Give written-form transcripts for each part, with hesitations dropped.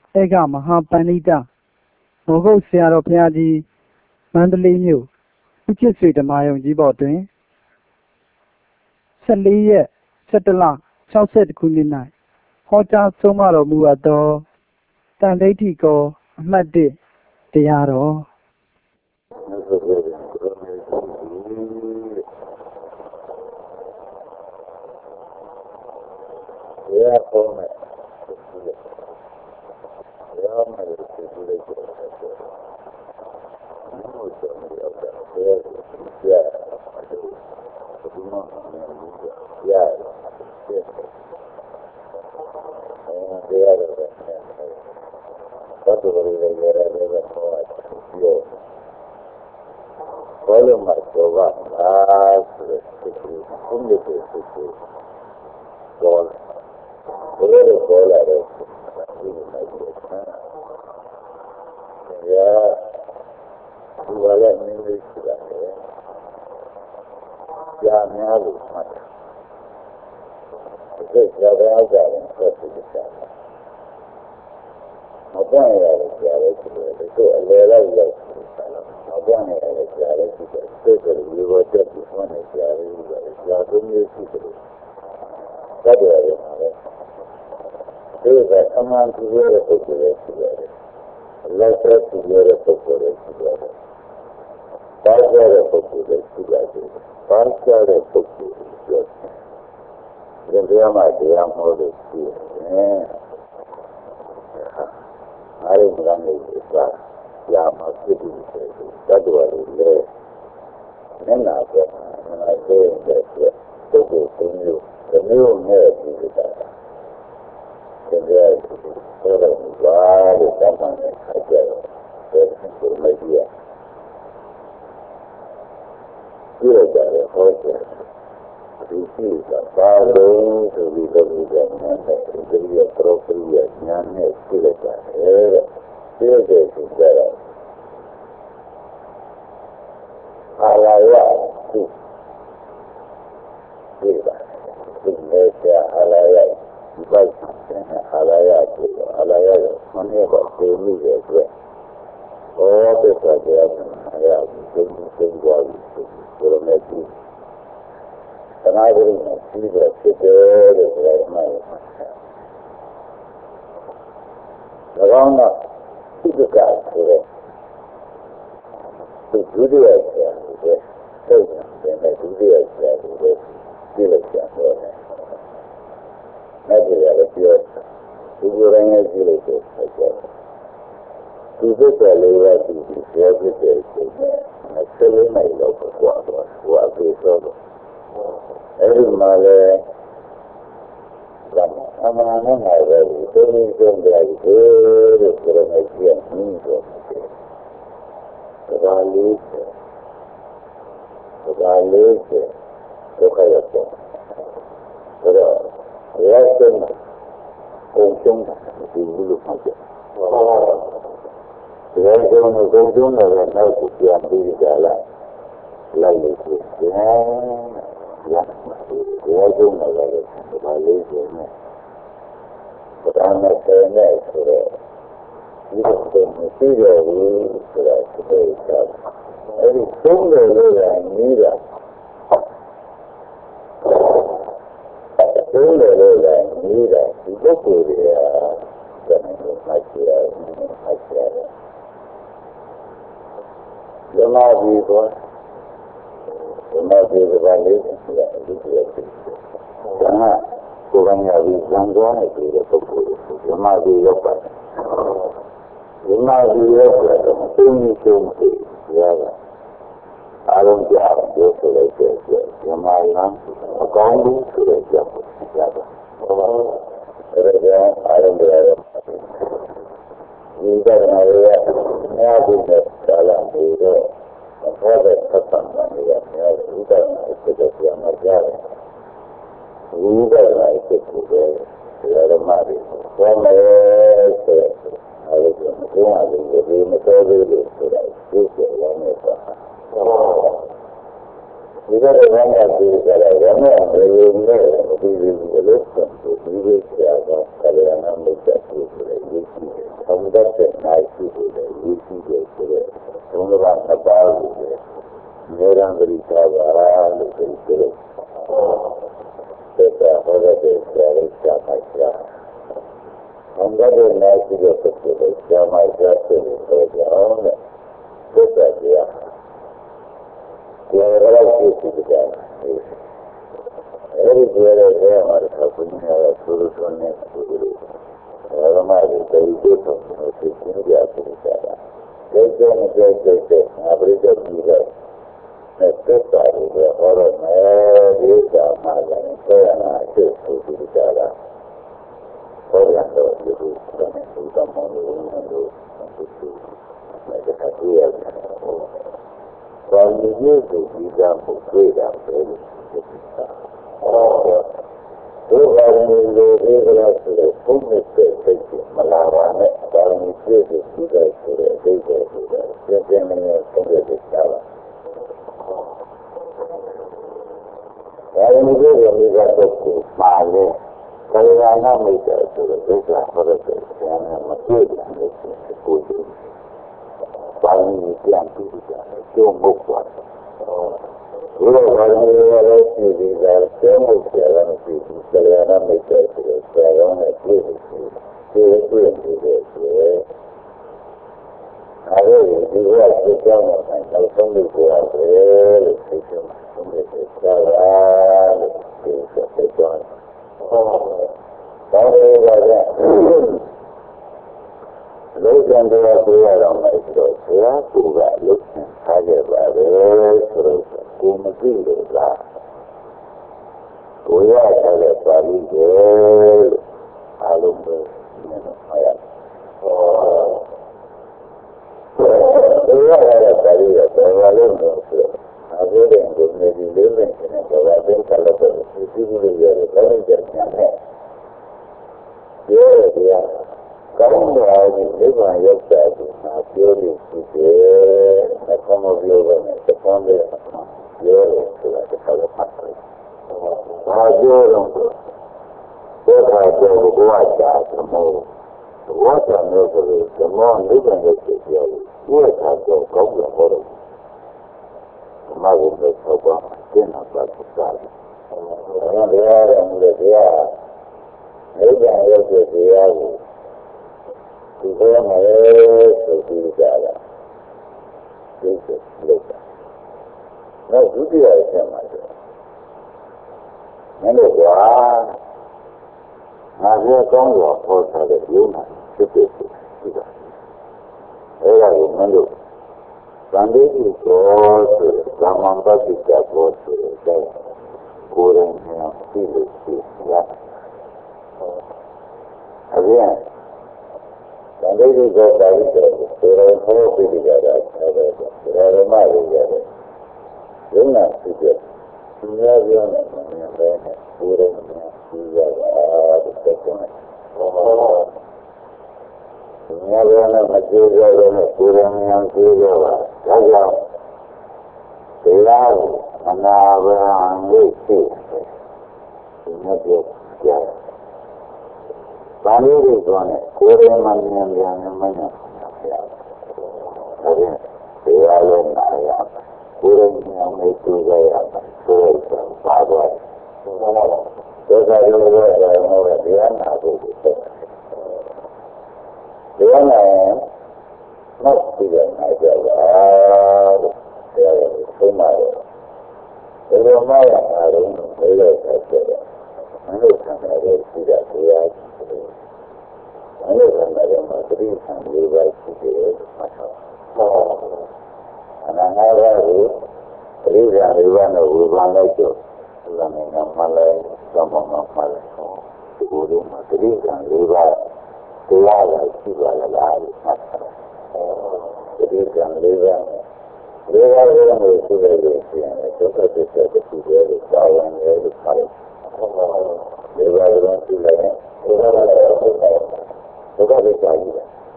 ဧကမဟာပဏိတမောဂုတ်ဆရာတော်ဘုရားကြီးမန္တလေးမြို့ဦးချစ်ဆွေဓမ္မယုံကြီးဘော်တွင်14 ရက် 17 လ 62 ခုနှစ်၌ဟောကြားဆုံးမတော်မူအပ်သောတန်ဋိဌိကောအမှတ်1တရားတော်တရားဟောမယ်တရားမယ်ဒီလိုလေးကိုဆက်တယ်ဘုရားဆုံးရောက်တာတရားကိုကြားတယ်ဒီမှာကြားတယ်တရားတော်ကဘတ်တော်လေးလည်းရတယ်လည်းဟောတယ်ပြောဘောလုံးမှာတော့ပါလားဆိုတဲ့စိတ်ကိုဘုန်းကြီးကိုစိတ်ကိုပေါ်ဘယ်လိုပေါ်လာတော့ဒီလိုလိုက်တယ်။ဒီဝါရမင်းလေးရှိတယ်။ကြာများလို့မှတ်တယ်။ဒီကြာတဲ့အကြရင်ဆက်ပြီးကြာတယ်။မပွင့်ရတယ်ကြာတယ်ဆိုတော့ဒီလိုအလဲလိုက်ရောက်တယ်။မပွင့်ရတယ်ကြာတယ်ဆိုတော့စိတ်ကလေးဘောတက်ပြီးမှန်းနေကြာတယ်။ကြာသုံးမျိုးရှိတယ်။တတ်တယ်ရတယ်။ဒီကအမှန်တရားတဲ့ပုဂ္ဂိုလ်ရဲ့ရှိရတယ်။လက်သက်သူရဲ့ပုဂ္ဂိုလ်ရဲ့ရှိရတယ်။ပါးကြတဲ့ပုဂ္ဂိုလ်ရဲ့ရှိရတယ်။ပါးကြတဲ့ပုဂ္ဂိုလ်ရဲ့ရှိရတယ်။ဒီတရားမှတရားမဟုတ်လို့ရှိတယ်။အားရမလာနေဘူးကရာမဖြစ်ပြီးတတ်တော်လေးနဲ့နာတော့နာတော့တဲ့ပုဂ္ဂိုလ်ကိုမျိုးဒီမျိုးနဲ့ဒီတာတရားတော်တော်ဘာလို့တတ်မှန်းခိုက်ကြတော့ဒီလိုမကြည့်ရဒီလိုကြရဟောတယ်ဒီစီကဘာလို့ဆိုပြီးတော့ဒီကနေ့ဒီရပရိုပရီညာနဲ့ပြလိုက်တာတဲ့ဒီလိုကြရအာလာရသူဒီပါဒီနေ့ကျအာလာရဒီပိုက်အာလာရကိုအာလာရကိုမနေ့ကပြေးမိတယ်အတွက်ဟောတဲ့တရားအာရကိုသိသွားပြီဆိုတော့လည်းဒီသမာဓိနဲ့ပြီးတော့ဖြစ်တယ်လို့ပြောရမှာ၎င်းကသိက္ခာဆိုတဲ့ဒီဒုတိယဆရာကိုသိတဲ့ဒုတိယဆရာကိုသိလို့ဆရာပြောတယ်မဲ့ကြရတယ်ပြောဒီလိုရင်းရဲ့ကြည့်လို့ဆိုတော့ဒီစိတ်ကလေးရဒီပြောဖြစ်တဲ့စိတ်နဲ့ဆယ်လေးနိုင်တော့ကွာတော့ဟိုအပြေတော့အဲ့ဒီမှာလေအမှန်နဲ့ငါပဲဒီလိုမျိုးကြရတယ်လို့ဆိုတော့လည်းကြည့်ရင်းတော့ဒါလေးဒုက္ခရောက်တယ်ဆိုတော့ရဲတဲ့ကုန်ကျုံးဒီလိုမှတ်တယ်ရဲတဲ့ကုန်ကျုံးလည်းနောက်ကိုပြန်ပြီးကြလားလိုက်လို့ရှိရင်ရဲကျုံးလည်းဒါလေးဆိုနေဒါနဲ့ဆယ်နဲ့ဆိုတော့ဒီလိုမရှိတော့ဘူးဆိုတာသိတယ်အဲ့ဒီသုံးတယ်လို့ကနေတာသုံးတယ်လို့ကနေတာဒီပုဂ္ဂိုလ်တွေကဇာတ်ကိုမှတ်ကြရတယ်ဓမ္မကြီးကဘာလေးဆိုတာဒီလိုဖြစ်တယ်ဒါကကိုယ်ကညာပြီးဇံသွားနေတယ်ပုဂ္ဂိုလ်ဓမ္မကြီးရောက်ပါတယ်ဓမ္မကြီးရောက်တော့အသိဉာဏ်ကျုံးတယ်ရတာအားလုံးကြားပြောဆိုလိုက်တဲ့ဓမ္မလမ်းအကောင်းဆုံးဆိုတဲ့ကြောင့်ရတာအဲ့ဒါအားလုံးကြားရဒီကနေ့ရများပြီးတဲ့ကာလပြီးတော့ဘောတဲ့သတ်မှန်နေရများဒီကနေ့စိတ်ကြရမှာကြားတယ်ဒီကနေ့စိတ်ကိုဓမ္မတွေဘောမယ်ဆိုအဲ့ဒီကဘုရားလူတွေမတော်သေးလို့ဆိုတာသိစေရမယ်ဆိုတာဒီကနေ့ဘာမှသိကြတယ်ဘာမှမလုပ်နဲ့ဒီလိုလို့ဆိုဒီလိုဆရာကကလျာဏမိတ်ဆက်ပြီးဆိုတဲ့ရေးကြည့်တယ် that is natural particular. Shama Jasti is on the Sutta. Wherever you see the guy, everywhere there are happening Guru Sunni Guru. Ramadi, they do something which is India to the Shara. They don't get the average of the Nesta is a horror, Rita, Magan, Sayana, to the Shara. Oriental, you do something to come on the room and do something like a career. While you use the example, great after so far in the regular to the full mistake, Malavane, Barney says the Suda to the Data to the Gemini from the Dictala. While you do the Migato to Male, Kalana Mita to the Data for the Christian and Material and the Putin. Barney can do that. Don't move on. We are running away to the same people, Kalana Mita to the Salon and Putin. To the Putin. I really do like the government. I know some people are really taking some of the Salon and things that they've done. Don't say about that. Those under our prayer on my throat, they are to that look and target by the throat of Kumazilda. We are target by the girl, Alumba, Maya. We are target by the Alumba. I didn't go maybe living in it, but I think I love it. It's usually very intelligent. Yeah. Come out and live on your side, not purely to the come of your women, the founder of your to like a fellow country. What I do, watch out the more. What I know is the more living with the what I do, go to the bottom. The mother was so bomb, dinner about the side. And the air and the air. Maybe I look at the air. To go on to do that. This is later. Now, do the item, my dear. And the war, now we are going to afford the human stupidity. Here I remember. Sunday we go to the Ramamba Pita go to the Korean field. Again. Sunday we go by the Korean field together. There are my together. You're not together. You have your name. Korean the second. You have your material Korean field. They are another way. Sunday is on it. Korean money and the money. Again, they are in Naya. Korean make to the Father. Those are the words I know that they are not going to say. The one I am must be the Niger. They are tomorrow. They are my own. They are the I know somebody see that we are. I know somebody must read some rewrite to the and I have a read and run like you. Running on Malay, someone of Malay. Guru must read and rewrite. They are like people alive. Read and rewrite. They are going to the and I took a picture of the people who saw and they were they were going to learn it. They were going to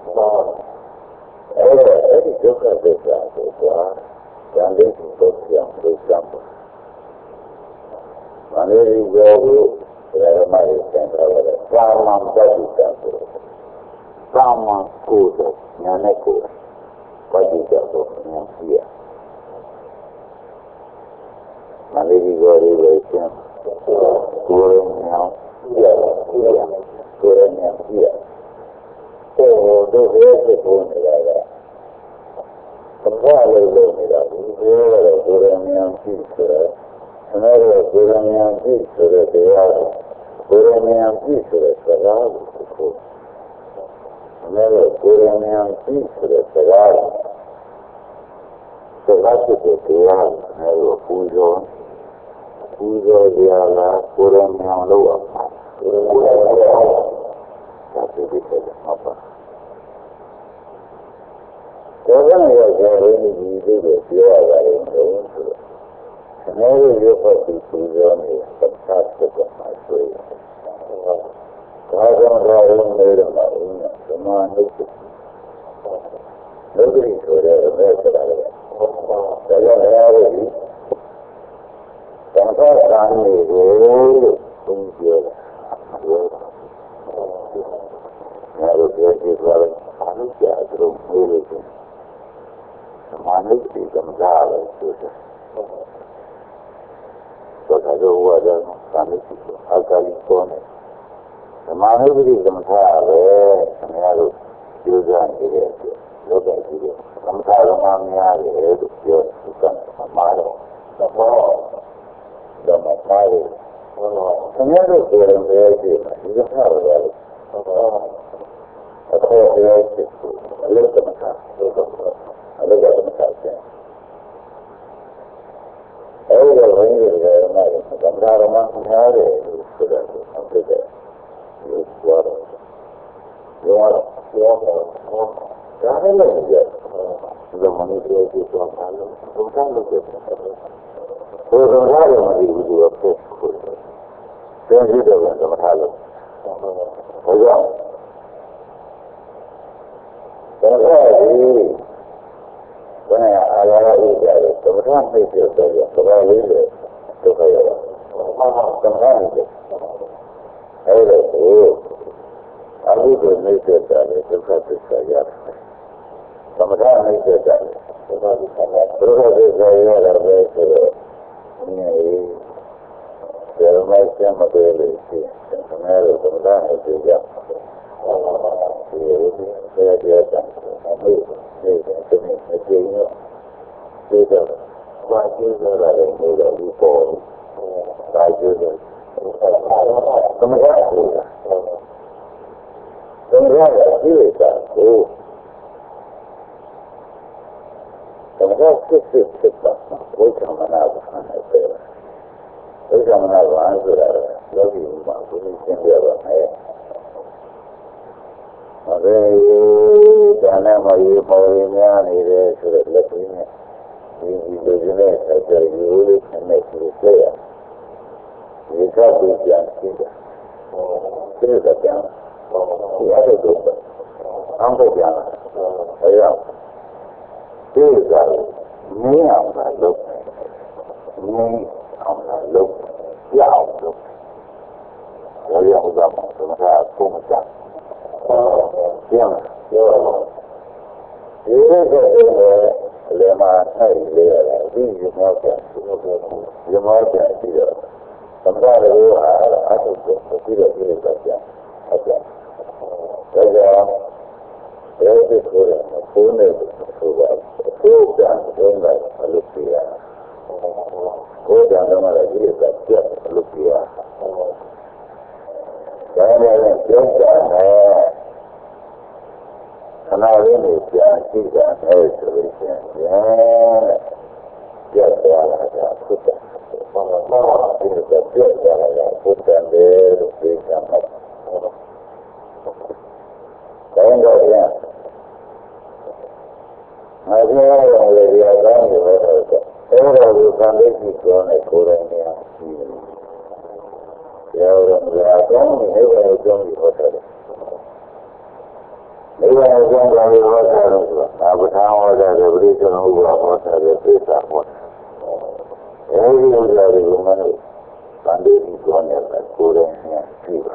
every joke of this can be social, for example. When you go to my center, someone body temple, someone good, Yaneko, body temple, here. When you go to Korean here. တို့ရဲ့စိတ်ကိုနေတာကသဘောလေးလို့နေတာဒီလိုတော့ကိုယ်ရမြင်ကြည့်ဆိုတော့ကျွန်တော်တို့ကိုယ်ရမြင်ကြည့်ဆိုတဲ့တရားကိုယ်ရမြင်ကြည့်ဆိုတဲ့စကားကိုကျွန်တော်တို့ကိုယ်ရမြင်ကြည့်ဆိုတဲ့စကားဖြစ်တဲ့တရားကိုပူဇော်ကြရလားကိုယ်ရမြင်လို့အောင်ဒါဖြစ်တဲ့မှာပါဒါကလည်းကြောရင်းဒီလိုပဲပြောရတာလေဆိုတော့ကျွန်တော်တို့ရုပ်ဖတ်ပြီးပူဇော်နေသတ်သက်ကမှဆိုရင်ဒါကြောင့်ဒါရုံးနေတော့မှသမာဓိလုတ်တိဆိုတဲ့မဲဆိုတာလေဒါကြောင့်လည်းဒီသံဃာတန်တွေကိုဘုံပြောတယ်ငါတို့ပြောကြည့်ကြတယ်ဘာလို့ကြာသူတို့ပြောလို့သမာဓိတိကမ္ဘာလို့ဆိုတယ်ဆိုတော့ဝါဒသမာဓိအကာလီပေါ်နေသမာဓိတိကမ္ဘာပဲခင်ဗျားတို့ပြောကြနေတယ်လောကကြီးကကမ္ဘာကမှများတယ်လို့ပြောတယ်မှာတော့တော့မပါဘူးခင်ဗျားတို့ပြောရင်ပဲကြည့်မှာဒီကဟာတော့အခုပြောချင်အလုပ်ကမ္ဘာအလုပ်ကမ္ဘာပြန်အဲ့ဒါဝင်ရတဲ့မှာကမ္ဘာကမှများတယ်လို့ဆိုတော့ဟုတ်တယ်ဒီလိုတော့ဒါလည်းလည်းကြည့်ဒီမှာနေပြောကြည့်တော့ဘာလို့ဘုရားလုပ်တယ်ဘုရားကမဒီဘူးတော့ဖြစ်ကိုသင်ကြည့်တယ်ကမထားလို့ဘုရားဒါကဒီဘယ်နဲ့အာရဥပ္ပါဒ်သမထနှိမ့်ပြတော့ကဘာလေးလဲဒုက္ခရတာသမထနှိမ့်ပြအဲ့ဒါကိုအဘိဓမ္မာနှိမ့်ပြတာလေဒုက္ခသစ္စာရတယ်သမထနှိမ့်ပြတာလေဒုက္ခသစ္စာရတယ်ပဲဆိုတော့ဒီမိုက်ကျမ်းမပေးလို့ရှိရင်သမထလို့သမထနှိမ့်ပြကြဒီလိုတရားတာအမေဒီကတည်းကကျေညောဒီတော့ဘာကျေးဇူးရတယ်လို့ဒီပေါ်ဘာကျေးဇူးသမထဆိုတာသမထရဲ့ဒီလိုကကိုသမထစစ်တာဘုရားမနာဘာနဲ့ပဲဘုရားမနာဘာဆိုတာလောကီမှာဘုရားရှင်းပြပါမယ်အဲဒါနဲ့မရေပေါ်ရများနေတယ်ဆိုတော့လက်ပြီးနဲ့ဒီလိုကျတဲ့ဆက်ကြရိုးလေးနဲ့ဒီဆက်ရဒီကပ်ပြီးပြန်ကြည့်တယ်ဒီကပြန်ဒီအဲ့ဒါတော့အောင်တော့ပြန်လာအဲရောက်ဒီကမင်းအောင်လာလို့မင်းအောင်လာလို့ရအောင်လို့ရောဥဒ္ဒမသမထအကုန်မချပြန်ပြောဒီလေမှာအဲ့လေရတယ်ဒီရမောပြန်ရမောပြန်ပြီးတော့သမထတွေဟာအထုပ်ကိုပြီးတော့ပြန်ဟုတ်ကဲ့ဒါကြောင့်အဲဒီကိုယ်ကဘုန်းနဲ့ဆိုတာဘုရားတုံးတာအလုပ်ပြရဘုရားတုံးတာဒီကပြတ်အလုပ်ပြရဒါလည်းပြောတာနဲ့ခဏလေးနေပြန်ကြည့်တာနဲ့ဆိုလို့ရှိရင်ပြတ်သွားတာကဘုရားဒီကပြတ်သွားတာကဘုရားလေလို့ပြောတာဒါတော့ပြန်ငါပြောရရင်ဒီအကောင်းကိုပဲဟုတ်ကဲ့အဲ့ဒါကိုသံသိကြီးပြောနေကိုယ်တိုင်များရှိတယ်ပြောရရင်အကောင်းကိုလည်းပဲကြောင်းပြီးဟောတယ်ဒီလိုအကောင်းကိုလည်းဟောတယ်လို့ဆိုတာပဋ္ဌာန်းဟောတယ်ပရိစ္ဆေဥပ္ပါဟောတယ်ပိဿဟောတယ်အဲဒီဥစ္စာတွေကိုမလို့သံသိကြီးပြောနေတာကိုယ်တိုင်များရှိပါ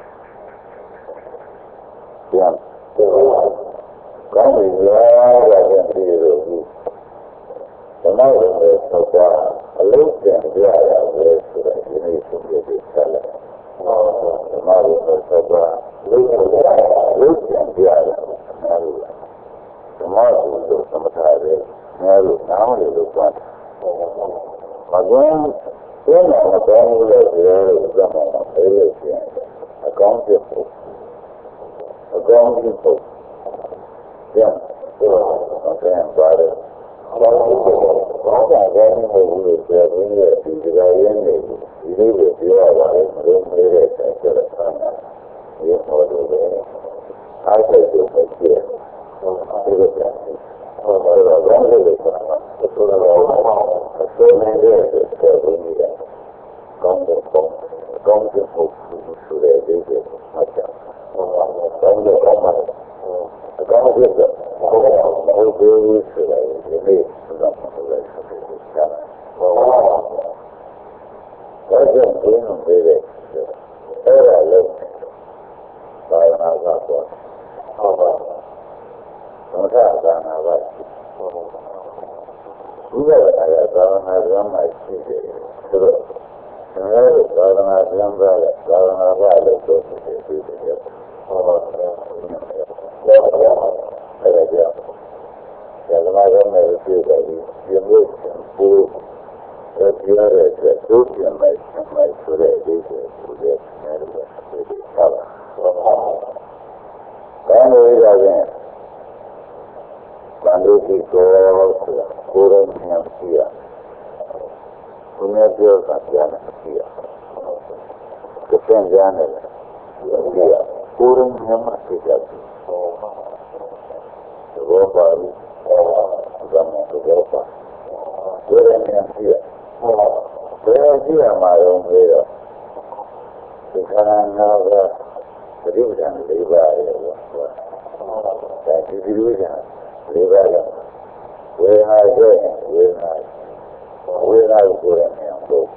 ပြန်ကောင်းပြီလားကပြန်ပြီးတော့ဓမ္မကိုဆက်တာအလုံးပြန်ကြရတာပဲဆိုတော့ဒီနေ့ဆုံးဖြတ်ပြီးဆက်လိုက်ဓမ္မကိုဆက်တာလုံးပြန်ကြရတာဓမ္မဘုလို့သမထရဲများလို့နားမလို့လို့ပြောတယ်မကွန်းကျင်းတော်မကောင်းဘူးလို့ပြောလို့သတ်မှတ်တော့ပြေးလို့ရှိရင်အကောင်းဖြစ်ဖို့အကောင်းဖြစ်ဖို့ပြန်တော့ပြန်ပါတယ်ဘာသာရေးနဲ့ဘုလို့ပြောပြီးဒီကြာရင်းနေဒီလိုပဲပြောရပါတယ်မလို့မေးတဲ့ဆက်ဆက်တာဒီဟောလို့ပဲအားစိတ်ကိုပဲကြည့်ဒီလိုပဲဟောတော့ဘာလို့လဲဆိုတော့ဆိုနေတဲ့ဆက်ပြီးနေတာကောင်းတဲ့ပုံကောင်းတဲ့ပုံဆိုတဲ့ဒီကိုမှတ်ကြကောင်းတဲ့ကောင်းမှာအကောင်းဖြစ်တော့ဘုရားဆိုတဲ့ဒီနေ့ဆိုတာဆိုတဲ့ဆက်ပြီးတာဟောဒါကြောင့်ဘုရားပြေးတဲ့အဲ့ဒါလို့သာသနာ့ကတော့ဟောပါသမထသာနာပါဘုရားရဲ့သာသနာ့ဓမ္မရှိတယ်ဆိုတော့သာသနာ့ဓမ္မကသာသနာ့ဘာလို့ဆိုပြီးပြီးတယ်ဟောပါအဲ့ဒါကြောင့်သာသနာ့ဓမ္မကိုပြည့်တယ်ဒီမျိုးပူပြောရတဲ့သူ့ပြန်လိုက်ဆိုတဲ့ဒီကိုဆိုတဲ့နေရာကိုဟုတ်ပါဘာလို့လဲဆိုရင်ဘန္ဒုတိကိုဆိုတာကိုယ်ရင်းဉာဏ်ရှိရဘုရားပြောတာကြားနေရှိရကိုယ်ပြန်ကြားနေတယ်ရှိရကိုယ်ရင်းဉာဏ်မရှိကြဘူးဘောပါဘူးဘာမှမပြောပါကိုယ်ရင်းဉာဏ်ရှိရဘယ်ရှိရမှာတော့ပြီးတော့ဒီခန္ဓာနာကပရိပဒံ၄ပါးရဲ့ဒါဒီဒီလိုကြာ၄ပါးရဲ့ဝေဒနာရဲ့ဝေဒနာကိုယ်ရနေအောင်လို့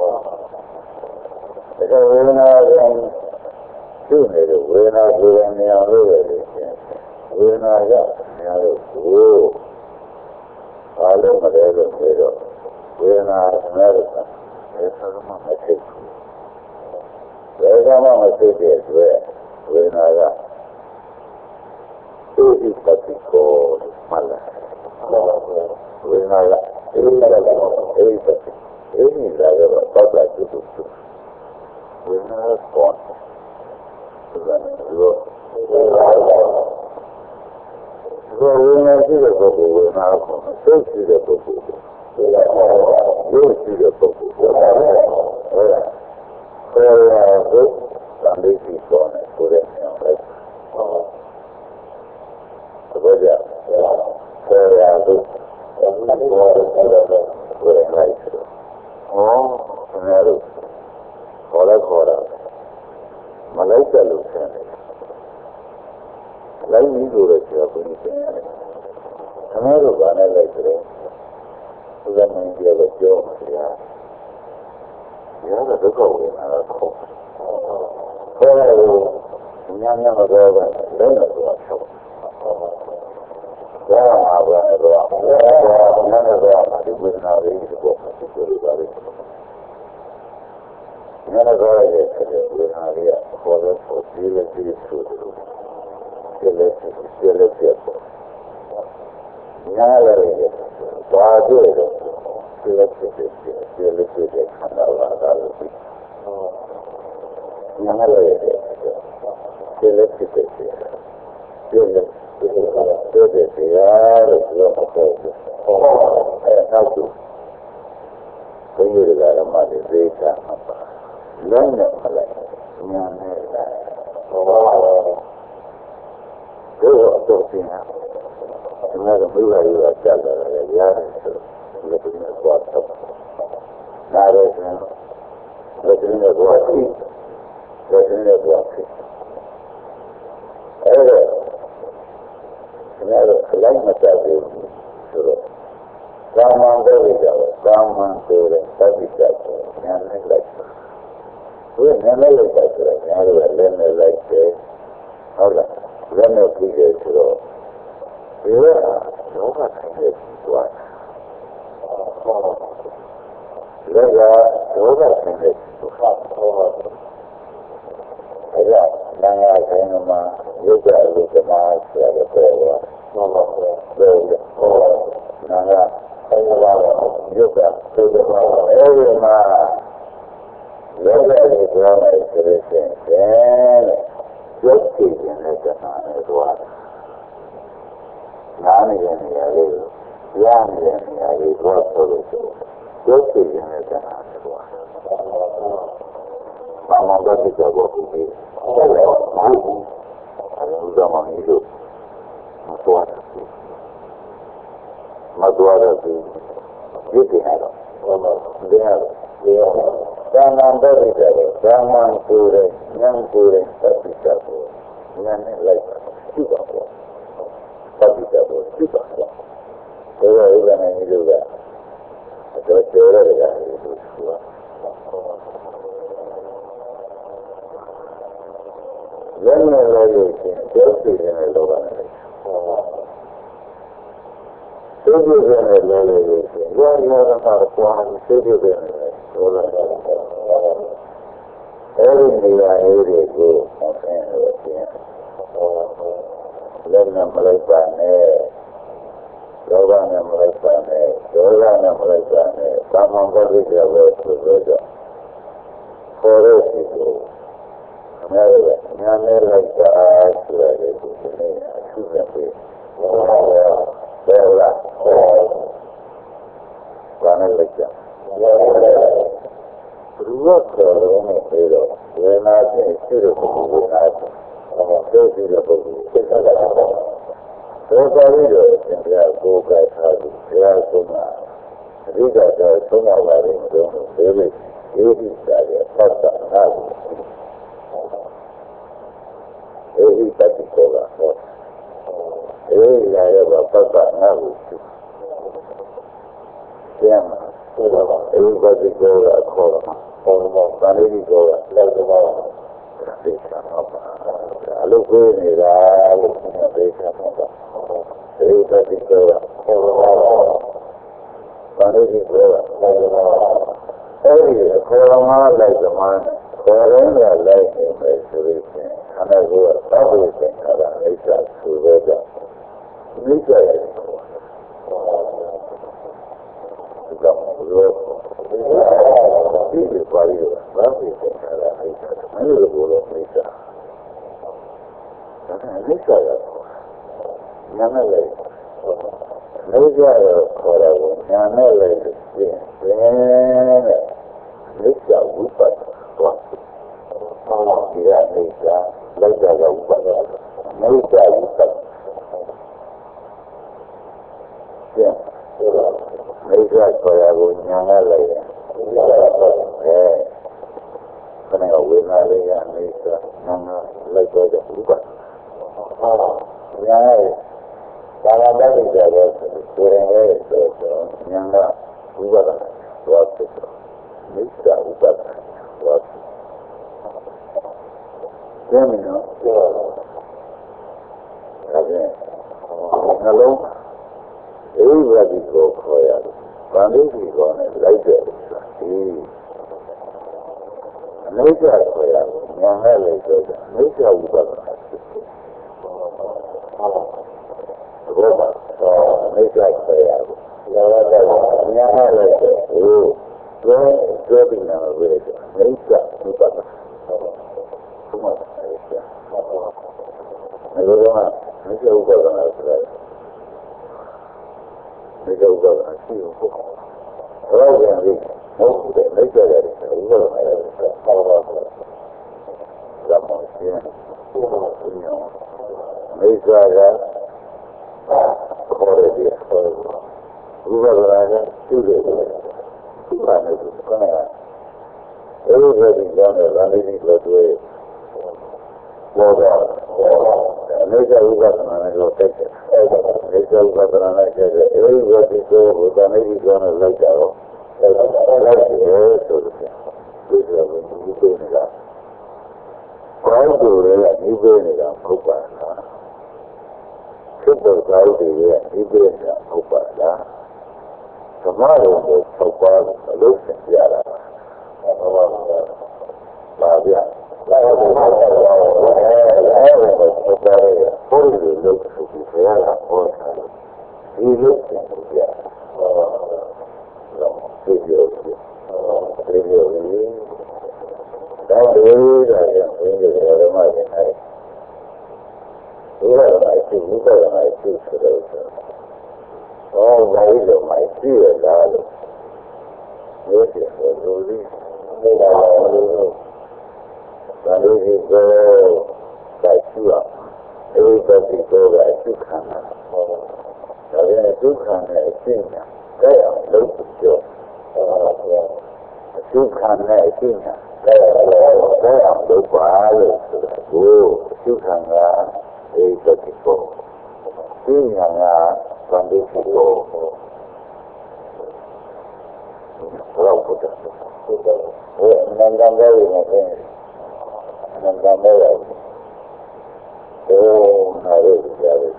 ဒါဝေဒနာရဲ့သူ့နေတဲ့ဝေဒနာကိုယ်ရနေအောင်လို့ရတယ်ဝေဒနာကအများလို့ကိုအားလုံးမလဲလို့ပြောတော့ဝေဒနာအများလို့အဲဆိုမှမသိဘူးဘယ်ကမှမသိတဲ့အတွက်ဝေဒနာကသူ့ဤပတိကိုမှလာဝေဒနာကအဲဒီပတိအဲဒီလာတော့တောက်တာကျုပ်ဝေဒနာကောဒါလို့ဝေဒနာရှိတဲ့ပုဂ္ဂိုလ်ဝေဒနာကိုသိရှိတဲ့ပုဂ္ဂိုလ်ရုပ်ရှိတဲ့ပုဂ္ဂိုလ်ဟုတ်လားဟုတ်လားဆရာကသံဃိစီပေါ်နေကိုယ်ရဲ့ဉာဏ်လိုက်ဟုတ်ကြဆရာကကိုယ်ရဲ့လိုက်ဆိုဆရာတို့ခေါ်တာမလိုက်တယ်လို့ဆရာလိုက်ပြီးလို့ရချာဘုရားပြန်ရတယ်ခဏတော့ဗာနဲ့လိုက်တယ်ဘုရားမင်းကြီးကပြောမှာဗျာကဒုက္ခဝေဒနာကိုခေါ်တယ်ညံ့မပြောပါဘူးလုံးတော့ဆောက်ဒါမှာဘာတော့ညံ့တော့ဒီဝေဒနာလေးကိုပြောလို့ပါလိမ့်ညံ့တော့ရဲ့ဝေဒနာလေးကခေါ်လို့ဆိုပြီးလို့ဆိုတယ်ကျေလက်ဖြစ်ညာလည်းဘာတွေ့တော့ကျေလက်ဖြစ်တဲ့ခန္ဓာလာတာလို့ညာလည်းကျေလက်ဖြစ်တဲ့ကျေလက်တရားလို့ပြောတော့အဲနောက်သူဘုရားကဓမ္မတွေသိတာမှာပါလုံးနဲ့မလိုက်ညာနဲ့တော့ပြင်ဟာဒီမှာမိဘတွေကကြောက်လာတယ်ရတယ်ဆိုတော့ဒီလိုကတော့တော့နားရဲတယ်ဒီလိုကတော့သိတယ်ဒီလိုကတော့သိအဲ့ဒါအလိုက်မတတ်ဘူးဆိုတော့ကာမန်တွေကြောက်ကာမန်ဆိုတဲ့သတိကြောက်ဉာဏ်နဲ့လိုက်ဘယ်ဉာဏ်နဲ့လိုက်တယ်ဆိုတော့ဉာဏ်ကလည်းနဲ့လိုက်တယ်ဟုတ်လားလည်းနဲ့ပြီးတယ်ဆိုတော့ဒီကလောကဆိုင်တဲ့သွားလည်းကလောကဆိုင်တဲ့သွားအဲ့ဒါနာငါဆိုင်မှာရုပ်ကအလုသမားဆိုရတဲ့ပြောတာရုပ်ကသိတဲ့ပါအဲဒီမှာရုပ်ရဲ့ကြောင်းနဲ့ဆိုရင်ရုပ်ကြည့်နေတဲ့ကဏ္ဍနဲ့သွားနားနေတဲ့နေရာလေးကိုရနေတဲ့နေရာလေးသွားဆိုလို့ရုပ်ကြည့်နေတဲ့ကဏ္ဍနဲ့သွားဘာမှမဖြစ်တော့ဘူးဒီဟုတ်တယ်မဟုတ်ဘူးအဲဒီတော့မှဒီလိုမသွားဘူးမသွားတော့ဘူးရုပ်ကြည့်ရတော့သာမန်တော့တယ်သာမန်ကိုယ်ရဲ့ဉာဏ်ကိုယ်ရဲ့သတိချက်ကိုဉာဏ်နဲ့လိုက်ပါရှိပါတော့သတိချက်ကိုရှိပါတော့ဒါကဥပဒေနဲ့ဒီလိုကတော့ကျော်ရတယ်ကဒီလိုဆိုတာဉာဏ်နဲ့လိုက်လို့ရှင်ကျော်စီနေတဲ့လောကနဲ့သိကျတဲ့လောကလေးရှင်ဉာဏ်နဲ့ကတော့ကွာသိကျတဲ့လောကအဲဒီနေရာလေးကိုဆင်းရဲလို့ရှင်လက်နဲ့မလိုက်ပါနဲ့လောဘနဲ့မလိုက်ပါနဲ့ဒေါသနဲ့မလိုက်ပါနဲ့သာမန်ပဋိစ္စပဲဆိုတော့ခေါ်ရစီကိုအများကြီးညာနဲ့လိုက်ပါဆိုရတယ်ဒီနေ့အထူးပဲဘယ်လားဘာနဲ့လိုက်ကြဘုရားခေါ်လို့နဲ့ပြီးတော့ဝေနာချင်းရှိတဲ့ပုဂ္ဂိုလ်ကသိရှိတဲ့ပုဂ္ဂိုလ်သိတာကတော့သောတာရီတို့သင်္ကြန်ကိုယ်ကထားပြီးဘုရားဆုံးမှာအဓိကတော့ဆုံးမပါလိမ့်မယ်လို့ပြောလို့ဒီဒီစားရဲ့သတ်တာဟာအဲဒီတတိကောကဟောအဲဒီလာရပါသတ်တာနာဟုကျမ်းအဲဒီတတိကောကခေါ်တာဘုံမောသံဃိကောကလက်တော်သိချာပါအလုပ်ကိုနေတာလို့သိချာပါအဲဒီတတိကောကခေါ်တာသံဃိကောကလက်တော်အဲဒီခေါ်လာလိုက်သမားခေါ်ရင်လည်းလိုက်နေမယ်ဆိုရင်ခန္ဓာကိုယ်ကသဘောကျတာအိစ္ဆာဆိုတော့မိစ္ဆာရဲ့ဒါလို့ဒီလိုပါရီတော့ဘာဖြစ်နေတာလဲအိစ္ဆာမင်းတို့ဘောလို့အိစ္ဆာဒါကအိစ္ဆာရညာနဲ့လေအိစ္ဆာရခေါ်တယ်ညာနဲ့လေပြင်တဲ့အိစ္ဆာဝိပဿနာတော့ဒီကအိစ္ဆာလိုက်တာကဝိပဿနာအိစ္ဆာဝိပဿနာပြန်အိစ္ဆာခေါ်ရကိုညာနဲ့လေခဏဝေနာလေးကနေစာနာလိုက်တော့တဲ့ဥပ္ပါညာရဲ့ဘာသာတတ်တဲ့ပဲဆိုရင်လည်းဆိုတော့ညာကဥပ္ပါဒတော့ဖြစ်တော့မိစ္ဆာဥပ္ပါဒတော့ကျမ်းမနော်ဒါပြန်နှလုံးအေဝါဒီကိုခေါ်ရတယ်ဗန္ဓုဒီကောနဲ့လိုက်တဲ့ဆိုတာဒီအနိစ္စခေါ်ရညာနဲ့လိုက်တော့အနိစ္စဥပဒနာဘောပါအနိစ္စခေါ်ရညာနဲ့ညာနဲ့လိုက်တော့ဟိုကျွဲပြီးနာဝေးအနိစ္စဥပဒနာဘုမအဲ့ဒါအနိစ္စဥပဒနာဆိုတာဒီလိုကတော့အရှိကိုရောပြန်ပြီးမဟုတ်တဲ့လက်ကြရတယ်ဘုရားကလည်းဆောက်ပါတော့ဇမန်ရှင်ဘုရားရှင်မိစ္ဆာကခေါ်ရတယ်ခေါ်ဘုရားကသူ့ရဲ့ဘုရားနဲ့သူကအဲဒီကြောင့်လည်းဗာလိတိလို့တွေ့ဘောတော့အနိစ္စဥပဒနာနဲ့တော့တက်တယ်အနိစ္စဥပဒနာနဲ့ကျတဲ့အဲဒီဝတိကိုဘုရားနေပြီးတော့လိုက်ကြတော့လိုက်တယ်ဆိုတော့ဒီလိုမျိုးဒီကိုနေတာကောင်းတူတွေကဒီကိုနေတာဟုတ်ပါလားဖြစ်တဲ့ကောင်းတူတွေကဒီကိုနေတာဟုတ်ပါလားသမารကိုဆောက်ပါအလုပ်ဆင်ပြတာပါဗျာလာတော့ဘုရားကဘုရားရဲ့ဘုရားရဲ့ဘုရားရဲ့ဘုရားရဲ့ဘုရားဒီလိုပြန်လို့ပြတော့ဒီလိုတော့ဒီလိုရင်ဒါတွေဒါရင်ဘယ်လိုမှမနိုင်ဘူးဘုရားကရှိဘူးဘုရားကရှိဆိုတော့ဘာလို့မှရှိရလားလို့ပြောတယ်ဆိုလို့ဒီလိုပါလို့ဒါလို့ဒီကောတိုက်ရှိရအဲဒီတော့ဒီကောကအကျခံတာဒါပြန်ဒုက္ခနဲ့အရှင်းညာကြရအောင်လုပ်ပြောဒုက္ခနဲ့အရှင်းညာကြရအောင်လုပ်ပါလို့ဆိုတာကိုဒုက္ခကအဲဒီတော့ရှင်းညာကသံတိကိုတော့ဘုရားဘယ်နန္ဒံကြောင့်လဲနန္ဒံကြောင့်နာရကြရတယ်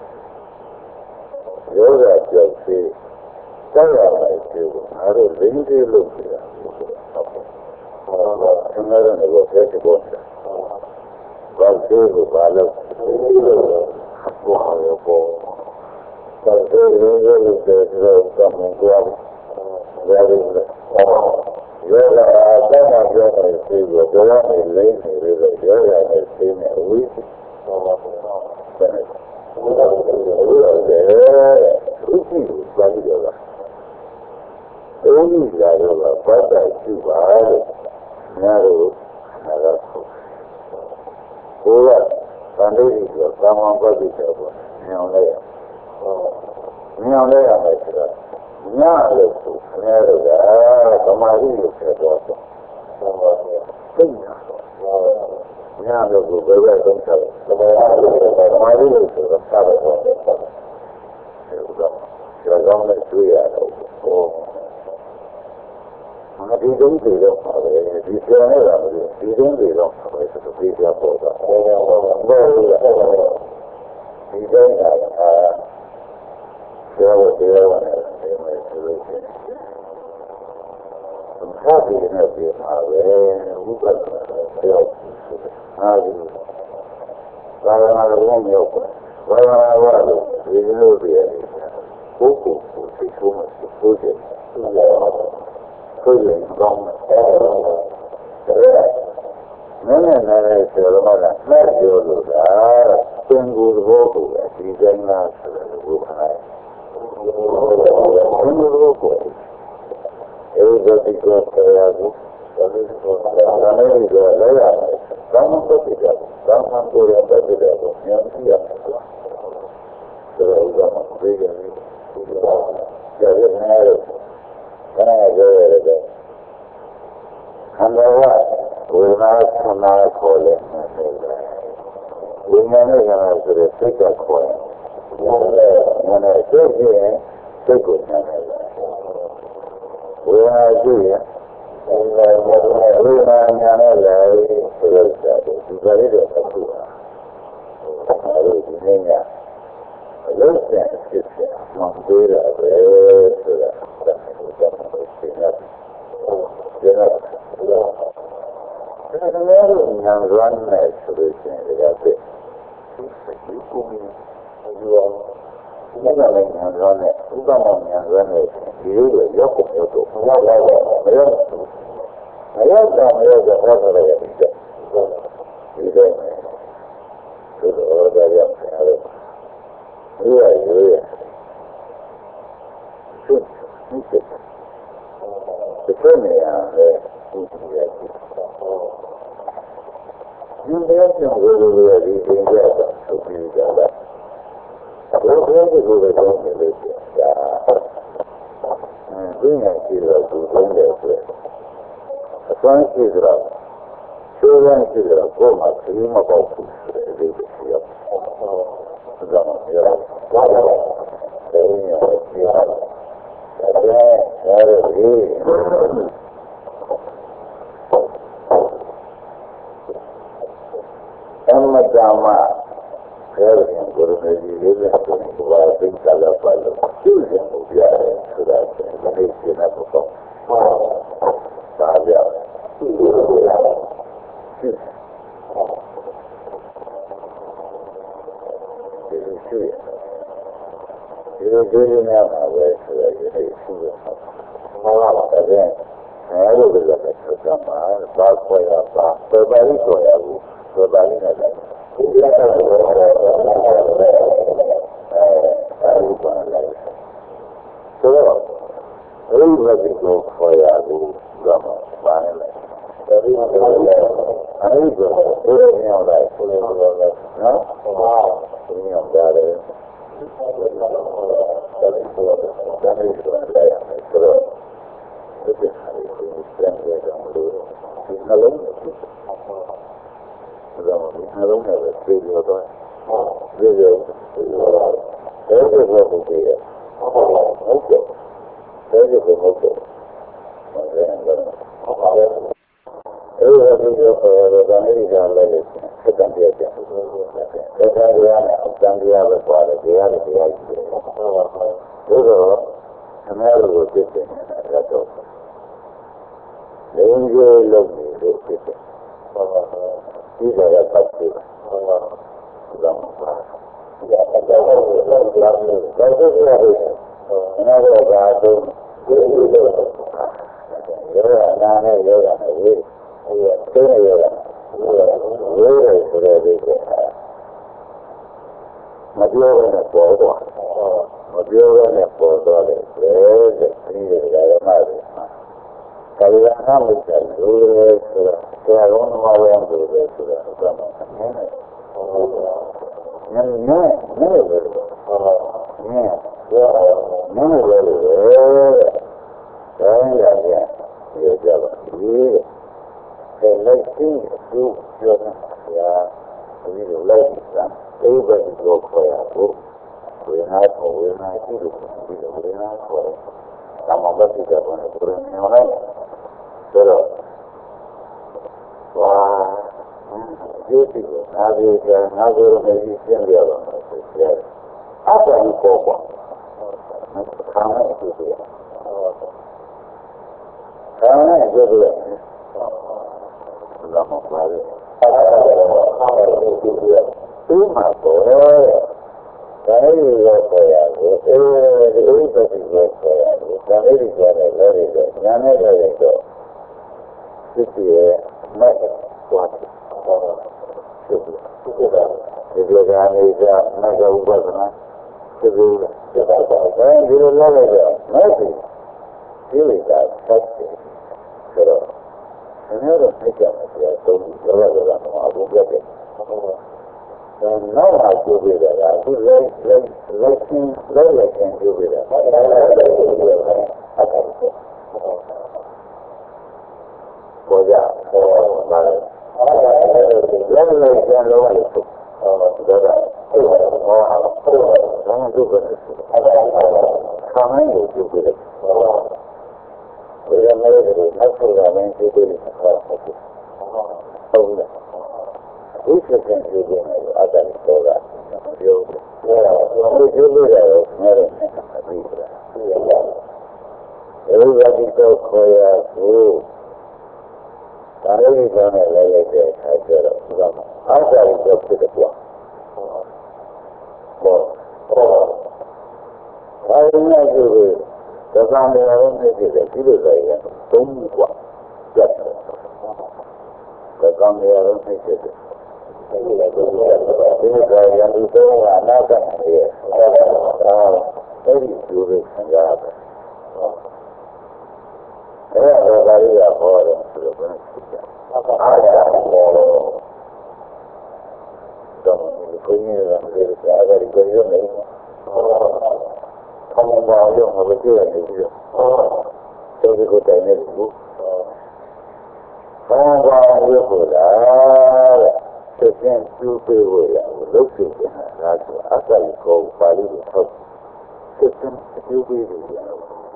ယောဂကြောင့်စေတောင်းရမယ်ဆိုတော့ငါတို့လင်းသေးလို့ဆိုတာဟုတ်ကဲ့ဆင်းရဲတဲ့ဘောဖက်ပေါ်တာဘာသေးကိုဘာလို့ဘောရောဘောသာသေးရင်းလို့ဆိုတော့ကမ္ဘာကိုရတယ်ယောဂအတ္တမှာပြောတယ်ဆိုတော့ဒါကလည်းလိမ့်နေတယ်ယောဂနဲ့သိနေအဝိသဘုရားဥပ္ပိပါဠိတော်ကဘုန်းကြီးလာတော့ဘာသာရှိပါလို့ငါတို့ငါတော့ဘုရားသံဃာကြီးကကာမပဋိစ္ဆေပေါ့ညောင်းလိုက်ရမယ်ဆိုတော့ညလို့ဆိုခင်ဗျားတို့ကဗမာတိကိုဆက်တော့သိညာညလို့ကိုဘယ်ဘက်သုံးချလဲဗမာတိလို့ဆိုတော့စားတော့ဒီတော့ကျောင်းနဲ့တွေ့ရတော့မဒီတုံးတွေတော့ပါပဲဒီကျောင်းနဲ့ကမလို့ဒီတုံးတွေတော့ပါပဲဆိုတော့ဒီပြပေါ်တော့ဒီတုံးကကျောင်းကိုတရားဝင်တယ်မယ်ဆိုလို့ရှိရင်ဘာဒီနဲ့ပြပါပဲဥပဒ်ပြောဟာဒီဘာသာတော်မျိုးဘာသာတော်လို့ဒီလိုပြရတယ်ပုဂ္ဂိုလ်ကိုသိဆုံးမှသိတယ်ဆိုရင်ကောင်းတယ်နည်းနည်းနဲ့ဆိုတော့မှလည်းမဲ့ပြောလို့သာသင်္ကူသဘောကိုဒီတိုင်းလားဆိုတော့ဘုရားဘုရားကိုအဲဒီတော့ဒီကောတရားကိုဒါလည်းလည်းလည်းရတယ်။ဘာမှမဖြစ်ကြဘူး။ဘာမှကိုယ်ရတဲ့တဲ့ကိုဉာဏ်ရှိရတယ်။ဒါတော့ဥပမာပြေးကြတယ်။ဒါလည်းနည်းတော့ခဏကြောရတယ်။ခန္ဓာကဝေဒနာခန္ဓာခေါ်လဲ။ဝိညာဉ်နဲ့ခန္ဓာဆိုတဲ့စိတ်ကခေါ်တယ်။ဒါနဲ့စိတ်ကြီးရင်စိတ်ကိုဉာဏ်နဲ့ဝေဒနာရှိရင်ဝေဒနာညာနဲ့လည်းဆိုတော့ဒီကြရတဲ့ပုဂ္ဂိုလ်ဟာအဲဒီနေ့ညအလုံးစုံဖြစ်ဖြစ်မှန်သေးတာပဲဆိုတာဒါကိုသိနေတယ်။ဒါကလည်းဉာဏ်ရမ်းနဲ့ဆိုလို့ရှိရင်ဒါကဒီကုမင်းဒီရောဒီကလည်းဉာဏ်ရမ်းနဲ့ဥပမာဉာဏ်ရမ်းနဲ့ဒီလိုရောက်ကုန်တော့မရောက်တော့မရောက်တော့ဟောတယ်ဒီတော့ဒီတော့ဒါရောက်တယ်အဲ့ဒီရိုးရသူဒီနေရာလေဒီနေရာဒီတော့ကျွန်တော်တို့ဒီသင်္ကြန်ဆိုပြီးကြတာဘယ်လိုလဲကိုလည်းတော့နေလို့ကြာဒီနေ့ကြည့်တော့သူသုံးတယ်ဆိုအစွမ်းရှိကြတော့ချိုးရမ်းရှိကြတော့ကိုယ်မှခရီးမပေါက်ဘူးဒီလိုရှိရအောင်ဒါမှမဟုတ်ဘာလို့လဲဒီနေ့ကြည့်ရအောင်ဒါလည်းဒီအမတမခဲရင်ကိုယ်နဲ့ဒီလေးနဲ့ကိုဘာသိကြလာပါလို့သူ့ရင်ကိုပြရတယ်ဆိုတာဒီနေ့ရှင်းတော့ဒါကြောင့်ဒီရှိဒီနေရာမှာပဲဆိုရည်ရှိတယ်ဘာလို့လဲအဲ့လိုလည်းဆက်ကြမှာဘာခွဲရပါပဲပါလိဆိုရဘူးပဲပါလိနဲ့ဒီရတာကိုအဲ့ဒီပါလိုက်ဆိုတော့အဲ့ဒီဘက်ကိုခွဲရဘူးတော့ပါနေတယ်အဲဒီမှာလည်းအဲဒီကိုဘယ်လိုမျိုးလဲဆိုလို့နော်ဒီမျိုးကြတယ်အဲဒီဆိုတော့လည်းရတယ်ဆိုတော့ဒီကိစ္စကိုပြန်ရအောင်လို့ဒီနှလုံးကိုဒီနှလုံးနဲ့ပဲပြေလို့တော့ပြေလို့အဲဒီကိုဘုရားဟုတ်ကဲ့အဲဒီကိုဟုတ်ကဲ့အဲဒီလိုပြောတော့အဲဒီကလည်းစက်တန်ပြကြတယ်။ဒါကလည်းအတန်တရားပဲပွားတယ်တရားတွေတရားကြီးတယ်။ဒါတော့အများကိုသိတယ်ရတော့လင်းကျိုးလုံးနေလို့သိတယ်။ဒီကရပတ်တယ်။ဒါမှမဟုတ်။ဒါကတော့ဘာလို့လဲ။ဒါဆိုရတယ်။နားတော့ကတော့ယောဂနာနဲ့ယောဂနဲ့ဝိသိနေယောဂဝိရဆိုတဲ့ဒီကမပြောဘဲနဲ့ပေါ်သွားမပြောဘဲနဲ့ပေါ်သွားတယ်ဒီဓမ္မတွေကာယနာမိတ်တယ်လို့ဆိုတာဆရာတော်မှာဝင်လို့ဆိုတာတော့နည်းနည်းပဲတိုင်းရတယ်ပြောကြပါဒီလက်ရှိသူပြောတာဒီလိုလိုက်တာဒီဘက်ကိုခေါ်ရဖို့ဝေနာကိုဝေနာရှိလို့ဒီလိုဝေနာခေါ်တယ်။ဒါမှမဟုတ်ဒီကဘယ်လိုပြောနေလဲဆိုတော့ဒီဒီကနားပြီးနားကြလို့လည်းရှင်းပြတော့ဆိုတယ်။အဲ့ဒါကိုပေါ့ခါနဲ့သူပြောခါနဲ့ပြောတယ်လာမပါဘူးသူ့မှာပေါ်ဒါလေးရောပေါ်ရတယ်အဲဒီဘက်ကိုပေါ်ရတယ်ဒါလေးကြတယ်လည်းရတယ်ညာနဲ့လည်းတော့စစ်စီရဲ့မဲ့ကွာစစ်စီဒီကနေ့ကမကဥပဒနာစစ်စီဒီလိုလည်းရတယ်မဲ့စီဒီလိုကဆက်တယ်ဆိုတော့အများတော့သိကြတယ်ဆိုတော့လောလောတော့အဘုရားပြတယ်နောက်အကျိုးပေးတာကအခုလိုက်ကျိုးပေးတာပေါ်ကြပေါ်ပါလေလိုက်ကျန်လို့လို့ဒါကဘာမှတို့ကခါမိုင်းကိုကျိုးပေးတယ်ဘယ်လိုလဲဒီနောက်ဆိုတာမင်းကျိုးပေးတယ်ဟုတ်လားဒီစက်ကျိုးပေးတယ်အတ္တကိုကပြောတယ်ကျိုးပေးတယ်ငါတို့အပြီးတာအဲဒီကဒီတော့ခေါ်ရဘူးဒါလေးကလည်းလည်းတဲ့အခါကျတော့ဒီကအာသာရီတော့ဖြစ်တယ်ကွာဘာလို့လဲဆိုတော့ဒါကလည်းလည်းနေတယ်ဒီလိုဆိုရင်သုံးခုကွာကျက်တယ်ဒါကလည်းလည်းနေတယ်ဒီကရန်သူကအနာဂတ်ရဲ့အဲဒီကျိုးကိုဆင်ကြတယ်အဲ့ဒါကလေးကဟောတယ်ဆိုတော့ဘယ်လိုဖြစ်လဲအားရတော့တော့ဒီကိုင်းရတဲ့အားရကိုရုံးနေထောင်းပါရုံမပဲကြည့်ရတယ်ပြီးတော့ဒီကိုတိုင်နေဘူးထောင်းပါရုံကိုလားတဲ့သင်ကျူးပေးဖို့ရလို့ဆိုတယ်ဒါဆိုအစရိကိုပါဠိလိုထုတ်သင်ကျူးပေးဖို့ရ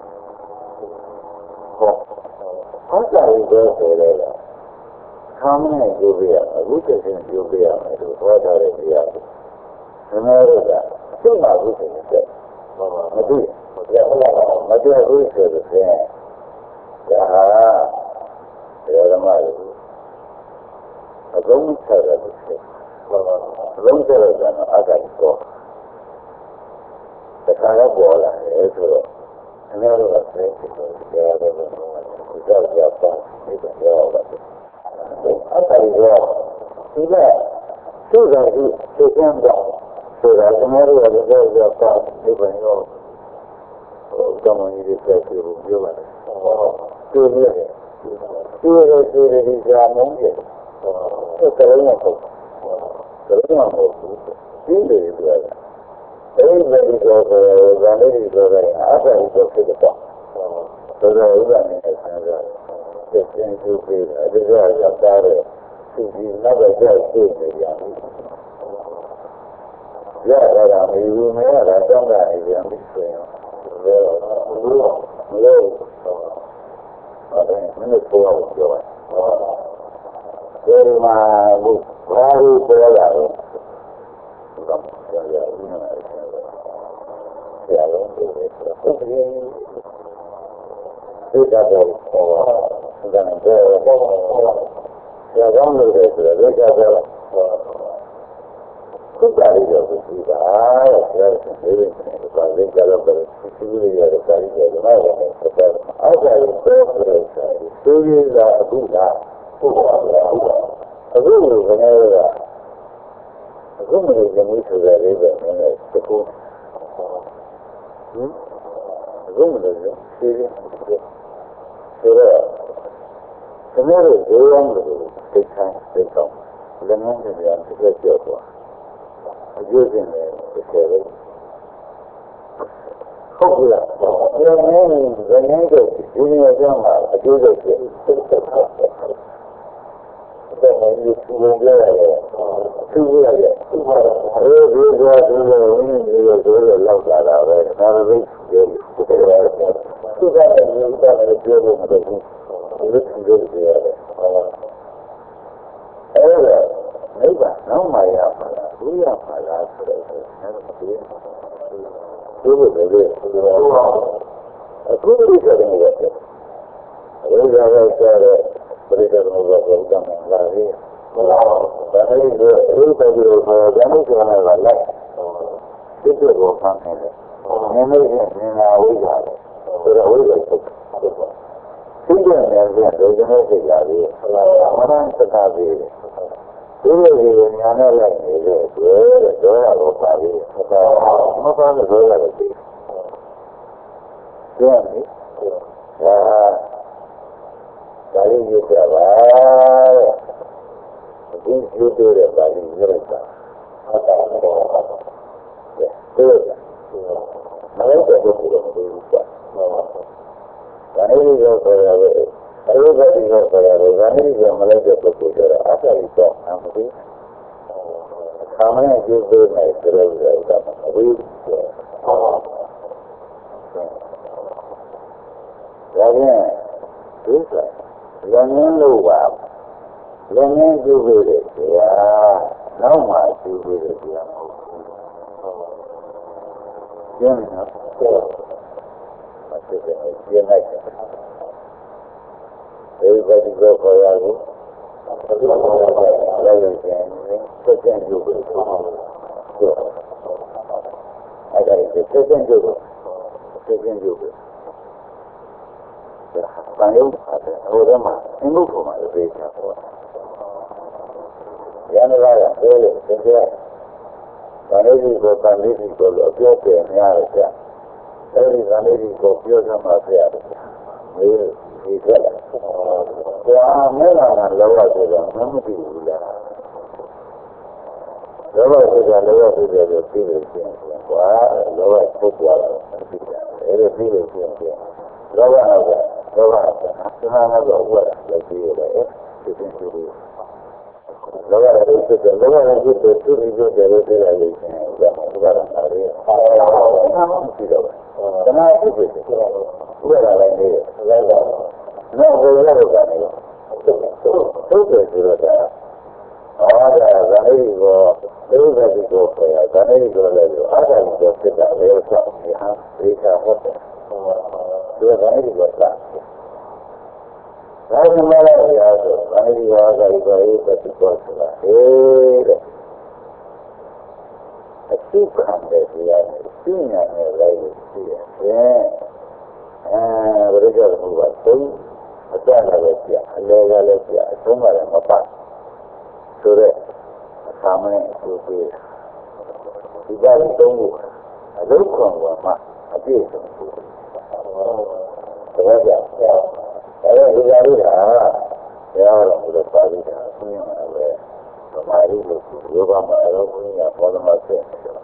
ဟုတ်အစရိကိုဆိုတယ်ခါမနဲ့ကျူးပေးရအခုတည်းကကျူးပေးရမယ်လို့ဟောထားတဲ့တရားကိုသင်္ဃာကသိမှဘူးဆိုတဲ့မတွေ့မတွေ့ဘူးဆိုတဲ့ဒါဟာဓမ္မလို့အကုန်ဆက်ရတယ်အလုံးဆက်ရတဲ့အတ္တကို the kind of ball and another thing the other without your phone, even your after you go, see that, so that you can go, so that another without your phone, even your someone you just said you will do it. Do it. Do it is a moment. So the everybody goes vanity goes after he goes to the top. So the running is the thing to be a desire of that to be never just good again. Yeah, that you may have done that again between minute for joy. Very my look, very well. Everybody go for Yahoo. I got it. Second joke. Panel, Orama, and Mukuma, the base. Yanara, Panelico, Piote, and Yaraka. Every Panelico, Piota, Mafia. He said, there are men on lower to them, none of you. Lower to the previous thing. Lower football, every previous thing. Lower, another word, like you, to think to do. Lower, the two reasons they were there, I where are I needed? No, we're never going to go. Everybody go for you. Everybody go let you. I don't go sit down. They will talk. You have three hours. Do it any good time. I don't know what you have to. I need to go eat at the course of that. I see ခံတဲ့တရားနဲ့သိဉာဏ်နဲ့လိုက်လို့ရှိရင်ဘုရားကဘုရားသုံးအတ္တလည်းပြအလဲကလည်းပြအဆုံးကလည်းမပတ်ဆိုတော့သာမန်အကျိုးပေးဒီပါဠိသုံးခုအလုံးစုံကမှအပြည့်စုံတယ်ကြအဲဒီပါဠိကဘုရားတော်ဘုရားပါဠိကဆင်းရဲပဲဗမာရီလို့ယောဂမှာအလုံးကြီးကဘောဓမဖြစ်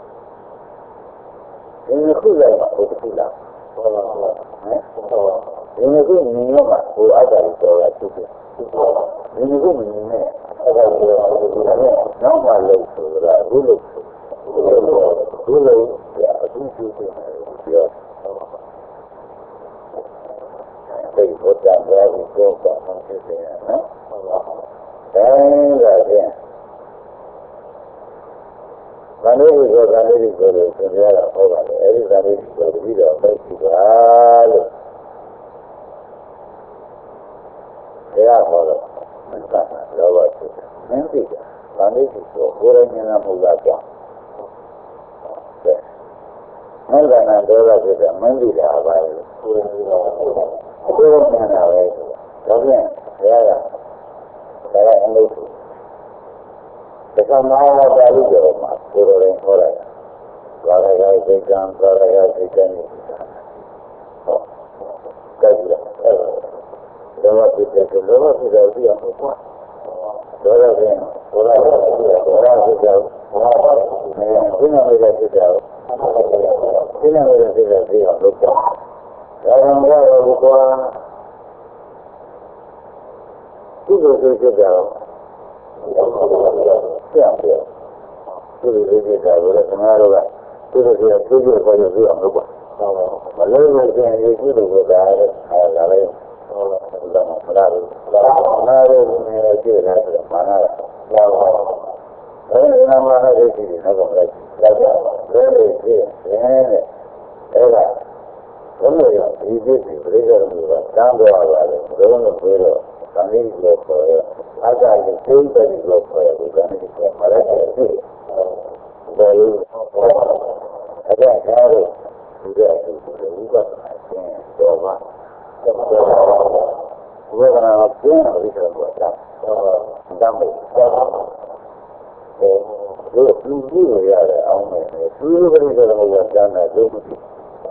ဒီခုလည်းဘုရားရှိလားဟုတ်ပါဘူးဒီခုမြင်ရမှာဟိုအတ္တကိုပြောတာသူဒီခုမမြင်နဲ့အဲ့ဒါကိုနောက်မှလို့ဆိုတာဘုလို့ဘုလို့အထူးကျူးတယ်ပြောဒီဘုရားဘာကိုပြောတာမှသိတယ်နော်ဒါကဖြင့်ဗန္ဓုကိုဗန္ဓုကိုလို့သင်ရတာဟုတ်ပါလေအဲ့ဒီဗန္ဓုကိုတတိတော်မိတ်ရှိပါလို့တရားဟောတော့မစ္ဆာလောဘဖြစ်တယ်မင်းသိတယ်ဗန္ဓုကိုကိုယ်ရင်းနဲ့မဟုတ်လားကြောင့်မန္တနာဒေဝဖြစ်တယ်မင်းသိတာပါလေကိုယ်ရင်းတော့ကိုယ်ရင်းတာပဲဒါဖြင့်တရားကအလုပ်တက္ကမဟာပါဠိတော်မှာကိုယ်တော်ရင်ဟောလိုက်ဘာရကစိတ်ကံဘာရကစိတ်ကံဟောကြည့်ရလောဘဖြစ်တဲ့လောဘဖြစ်တဲ့ပြီးအောင်ကွာဒေါရကင်းဒေါရဖြစ်တဲ့ဒေါရဖြစ်တဲ့ဒီနာမေဖြစ်တဲ့ဒီနာမေဖြစ်တဲ့ပြီးအောင်လုပ်ကြဒါကြောင့်လည်းကွာဒီလိုဖြစ်ကြတော့ပြောင်းပြောင်းသူတို့လေးကလည်းခဏတော့ကသူတို့ကသူတို့ခေါ်ရပြီးအောင်လုပ်ပါမလို့လို့ကျရင်ဒီလိုကဒါလည်းလာလိုက်ဟောလာမလားနားလို့နေကြည့်နေတယ်မာနာလာပါအဲဒီနာမနဲ့ဒီစီနဲ့တော့လိုက်လာကြတယ်ဒီစီနဲ့အဲ့ဒါဘုလို့ရဒီစီပြိဿတော်ကတန်းတော်ပါတယ်ဘုလို့ပြောတော့သံဃာကြီးလို့ခေါ်ရအကြိုက်ကိုသိတဲ့လို့ခေါ်ရဒီကနေ့ကမရတဲ့ဖြစ်တယ်လို့အဲ့ဒါကားလို့ဒီကအတူတူဥပဒနာရှင်းတော်ပါဝေဒနာကိုပြင်းပြီးတော့တာတမ်းလို့လူကြီးရရတယ်အောင်မယ်သူတို့ကလည်းတော့ကကျမ်းတာလို့မဖြစ်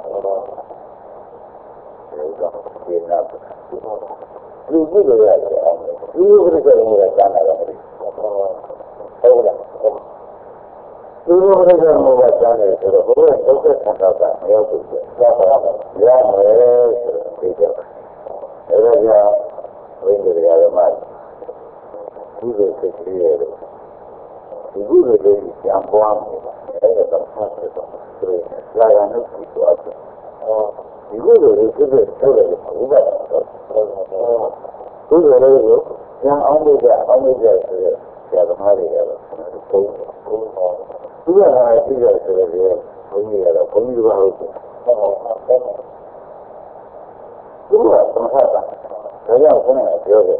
ဘူးဒါကဒီနာလူကြီးတွေရတယ်အောင်မယ်သူတို့ကလည်းတော့ကျမ်းတာတော့မဖြစ်ဟုတ်လားသူတို့ကလည်းတော့ကျမ်းတယ်ဆိုတော့ဘုရားဒုက္ခဆန္ဒကမရောက်ဘူးဆိုတော့ရမယ်ဆိုတော့ဒီတော့အဲ့ဒါကြောင့်ဝိညာဉ်ရမှာဒီလိုစိတ်ကြီးရတယ်ဒီလိုလေးကြံပွားနေတာအဲ့ဒါတော့ဆက်ပြီးတော့ဒီလာရနုပ်ပြီးတော့ဒီလိုလေးဖြစ်ဖြစ်ထုတ်တယ်ဥပဒေတော့ဒီလိုလေးကိုကြံအောင်လို့ဆိုရဆရာသမားတွေကတော့ဘုန်းသူကလည်းသိရဆိုတော့ဘုန်းကြီးကတော့ဘုန်းကြီးကဟုတ်တယ်သူကသမထတာဒါကြောင့်ခေါင်းကပြောတယ်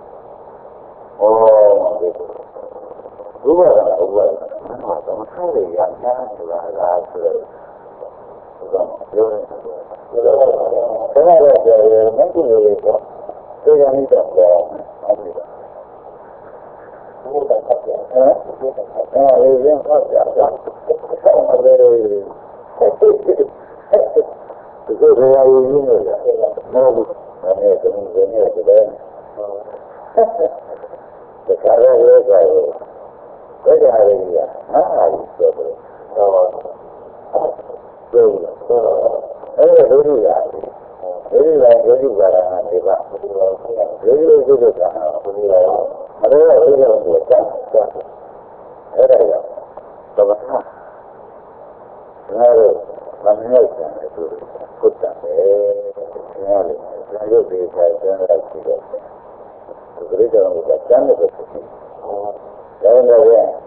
ဘုရားကဥပဒေမှာသမထတွေရချမ်းဆိုတာလားဆိုတော့ပြောတယ်ခဏတော့ပြောတယ်မကူလို့လေတော့ဒီကနေ့တော့ပြောအောင်ပြီဘုရားကပြောတယ်အေးရင်ဟောကြတာအဲ့ဒါလေဒီလိုရည်ရင်းနေတယ်မဟုတ်ဘူးဒါနဲ့တုံးနေတယ်တဲ့ဒါကြရဲရဲကြရဲဘယ်ကြရဲရဟာဆိုတော့ပြောအဲ့ဒါဒုတိယအဲဒီကဒုတိယဘာသာတွေပါဒုတိယဒုတိယကဘုရားမရတဲ့ဒီလိုကိုကြားအဲ့ဒါကြောင့်တော့ဘာလို့မမြင်တဲ့သူကိုတတ်တယ်ညာလေညာရုပ်တွေဆိုင်တဲ့လိုက်ကြည့်တော့ဒီလိုတော့ကကျမ်းလို့ဖြစ်တယ်ဒါနဲ့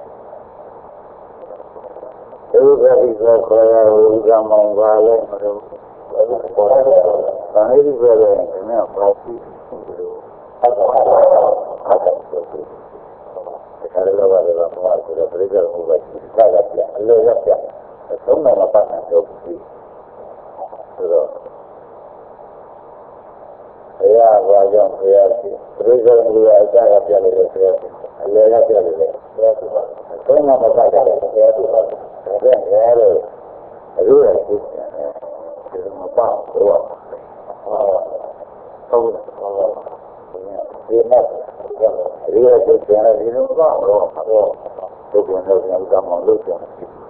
ဒီကတိကခေါ်ရဦးကမောင်ပါလဲမလို့ဘာလို့ခေါ်ရလဲ။ဒါနဲ့ဒီပဲလေနည်းပါစီလို့အဲ့ဒါဆိုပြီးဒါလည်းတော့ဘာလို့ဆိုတော့ပြိတ္တဘုရားကြီးကပြအလို့ရပြလို့ပြောတယ်အလေကပြောတယ်လေဘယ်မှာမပတ်တယ်ပြောတယ်ဒါကလည်းအရူရဖြစ်တယ်ဒီမှာပေါ့တော့ဟုတ်ဒီမှာအရူရဖြစ်တယ်ဒီလိုပေါ့တော့ဒီကုန်းတော့ကျွန်တော်ကမှလုပ်ကြတယ်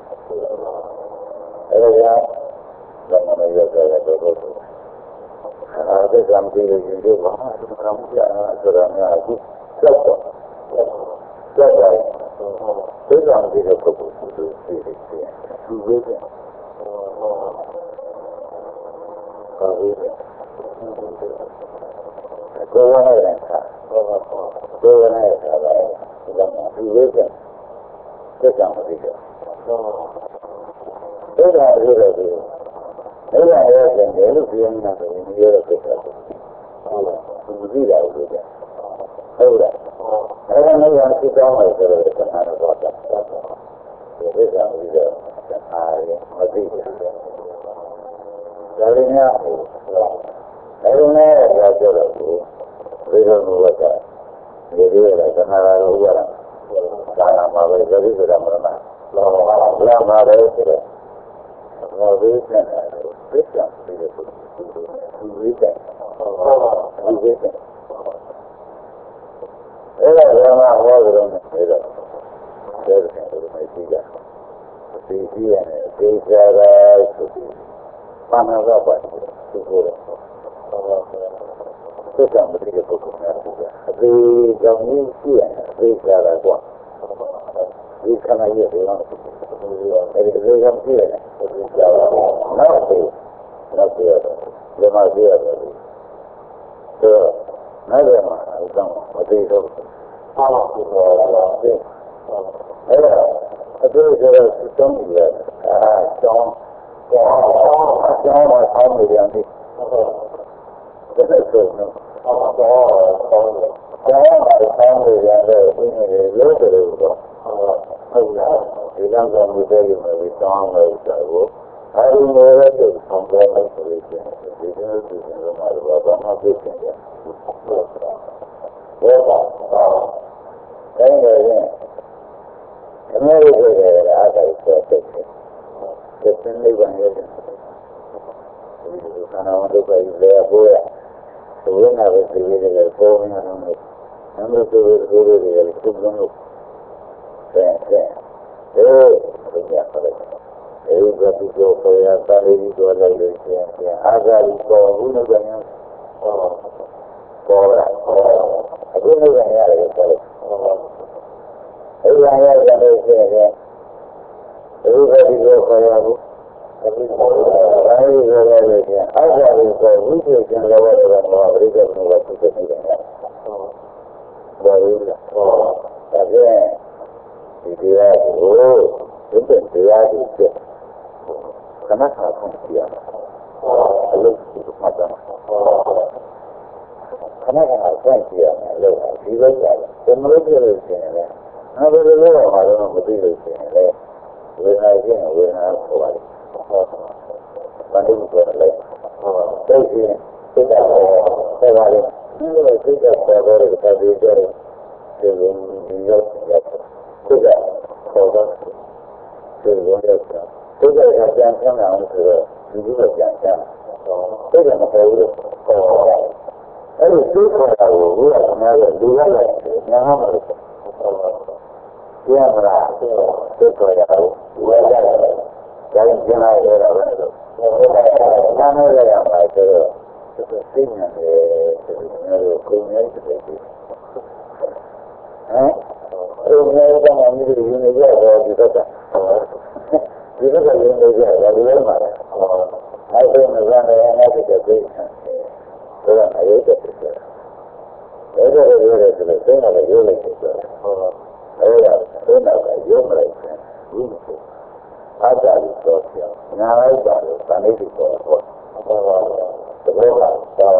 အဲ့ဒါကလည်းမရကြရတော့အဲ့ဒါကံကြည့်ရင်ဒီဘာမှမကောင်းဘူးဆိုတာများအခုဆက်တော့ဆက်တယ်ဒီကံကြည့်တဲ့ပုဂ္ဂိုလ်သူသိတယ်သူဝိဇ္ဇာကာဝိဇ္ဇာကိုယ်ဝိဇ္ဇာကိုယ်ဝိဇ္ဇာပဲဒီကံသူဝိဇ္ဇာသက်သာမသိတော့ဒါကအဲ့ဒါကိုအဲ့ဒါရဲ့တယ်လို့ပြောနေတာကလည်းပြောရတဲ့ကိစ္စဟုတ်လားသူမသိတာဘူးကြဟုတ်လားအဲ့ဒါနဲ့ရစစ်တောင်းတယ်ဆိုတော့ခဏတော့တာဒီကိစ္စကိုတော့အားရမသိဘူးဒါလည်းများအဲ့ဒါနဲ့ပြောကြတော့ဒီလိုမျိုးကဒီလိုရတာခဏတော့ဥပဒါကာလမှာပဲဒီလိုမရမှာလာမှာပဲဆိုတော့ဘာဝိသနာသစ္စာပြီးတော့ဒီဝိသနာဒီဝိသနာအဲ့ဒါကမှဟောကြတယ်အဲ့ဒါတယ်မိုက်ကြည့်ကြဒီကြည့်ရတယ်ဒေသရာဆိုပြီးဘာမှတော့ပါသူကိုယ်တော့သစ္စာမသိတဲ့ပုဂ္ဂိုလ်များအသေးကြောင့်ရှိရတယ်ဒေသရာကွာဒီခဏရဲ့ဒီတော့အဲဒီလိုကြောင့်ရှိရတယ်နောက်ပြီးဒီမှာကြည့်ရတယ်ဆိုနောက်တယ်မှာအကြောင်းမသိတော့အားလုံးပြောတာအဲ့ဒါအတူတူသုံးရကျောင်းမှာဆောင်းနေတယ်ဒီဒါဆိုတော့ကျောင်းမှာဆောင်းနေရတယ်ဒီနေ့လို့တယ်တော့ဟုတ်လားဒီလမ်းဆောင်မှုတွေမှာတောင်းလို့ဆိုတော့အဲဒီလိုရတဲ့ဆောင်ကြတဲ့ဆိုရင်ဒီလိုသူတို့ကတော့ဘာမှပြည့်စုံတယ်ဟုတ်ပါအဲဒီလိုရင်အမေရိကန်ရဲ့အားထုတ်ဆိုတဲ့ဒီနေ့ဝင်ရတယ်ဒီကနာဝန်တို့ကလည်းဘောရဝိညာဉ်ပဲဒီလိုလေပေါ်နေတယ်နမ်တို့တို့တွေလည်းသူ့လုံးတဲ့ဒီညာပါတယ်အဲဒီကဒီကိုပေါ်ရတာလေးကိုလည်းလို့ရှိရင်အားကားကိုဘုရားကလည်းပေါ်လာအခုလည်းရတယ်ဆိုတော့အဲဒီရတယ်လို့ရှိရင်အဲဒီကဒီကိုပေါ်ရဘူးအဲဒီကိုလည်းလို့ရှိရင်အားကားကိုဝိသေကျင်လောဘဆိုတာကပရိက္ခဏောဖြစ်နေတယ်ဘာလို့လဲဒါဖြင့်ဒီတရားကိုဒီတရားကိုဖြစ်ခဏခါဆုံးပြရမယ်အလုပ်ကိုမှတ်တယ်ခဏခါဆုံးပြရမယ်အလုပ်ဒီလိုရတယ်ဘယ်လိုဖြစ်လို့ရှိရင်လဲနောက်ဘယ်လိုလုပ်မှာတော့မသိလို့ရှိရင်လဲဝေဒနာချင်းဝေဒနာပေါ်ပါတယ်ဘာလို့ပြောလဲသိရင်သိတာပဲပါတယ်ဒီလိုသိတာပေါ်တော့တဲ့ဒါတွေကြတယ်ဒီလိုမျိုးရောက်သိတာပေါ်တော့ဒီလိုရောက်တာသိတဲ့ကပြန်ဆန်းအောင်ဆိုတော့ဒီလိုပြန်ဆန်းသိတယ်မဟုတ်ဘူးအဲ့ဒီသိခေါ်တာကိုဘုရားကလည်းလူရတဲ့ညာမှာလို့ပြန်လာသိခေါ်ရအောင်ဝယ်ရတယ်ဒါရင်ကျင်လာရတာပဲလို့နာမည်ရရမှာဆိုတော့သိနေတယ်ဆိုတော့ကိုယ်နဲ့တည်းဟမ်အဲ့ဒီမျိုးကမှမြည်ရင်းနေရတော့ဒီတော့ဒီလိုလည်းနေကြတယ်ဒီလိုမှာအဲ့ဒီမှာလည်းအဲ့ဒီတဲ့ပြေးဆိုတော့အရေးတက်တယ်အဲ့ဒါလည်းရတယ်ဆိုတော့သင်္ခါရရိုးလိုက်တယ်ဆိုတော့အဲ့ဒါသင်္ခါရရိုးမလိုက်ဘူးအားကြလို့ဆိုပြောညာလိုက်တာလို့ဗာလိတိပေါ်တော့သဘောကတော့သင်္ခါ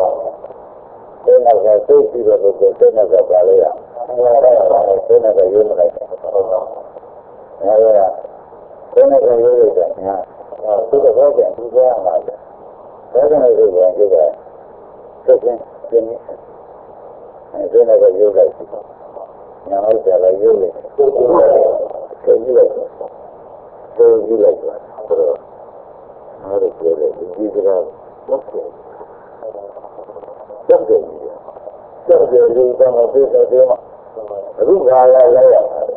ရသိပြီးတော့သင်္ခါရပါလေရအဲ့ဒါလည်းသင်္ခါရရိုးမလိုက်ဘူးဟုတ်တော့အဲ့ဒါသင်္ခါရရိုးလိုက်တာညာသူတော့ပြန်ပြီးသွားမှာလေဒါကလည်းဒီလိုကြည့်တယ်ဆက်ချင်းပြင်းနေအဲ့ဒါလည်းရိုးလိုက်ပြီညာလိုက်ကြလိုက်ရုပ်နဲ့ကိုယ်ကိုယ်ကိုကြည့်လိုက်ကိုယ်ကြည့်လိုက်တော့အဲ့ဒါပြောတယ်ဒီစကားတော့တယ်တော့တယ်တော့တယ်ဒီကတော့ပြေတော့တယ်မှာအခုခါရလဲရတယ်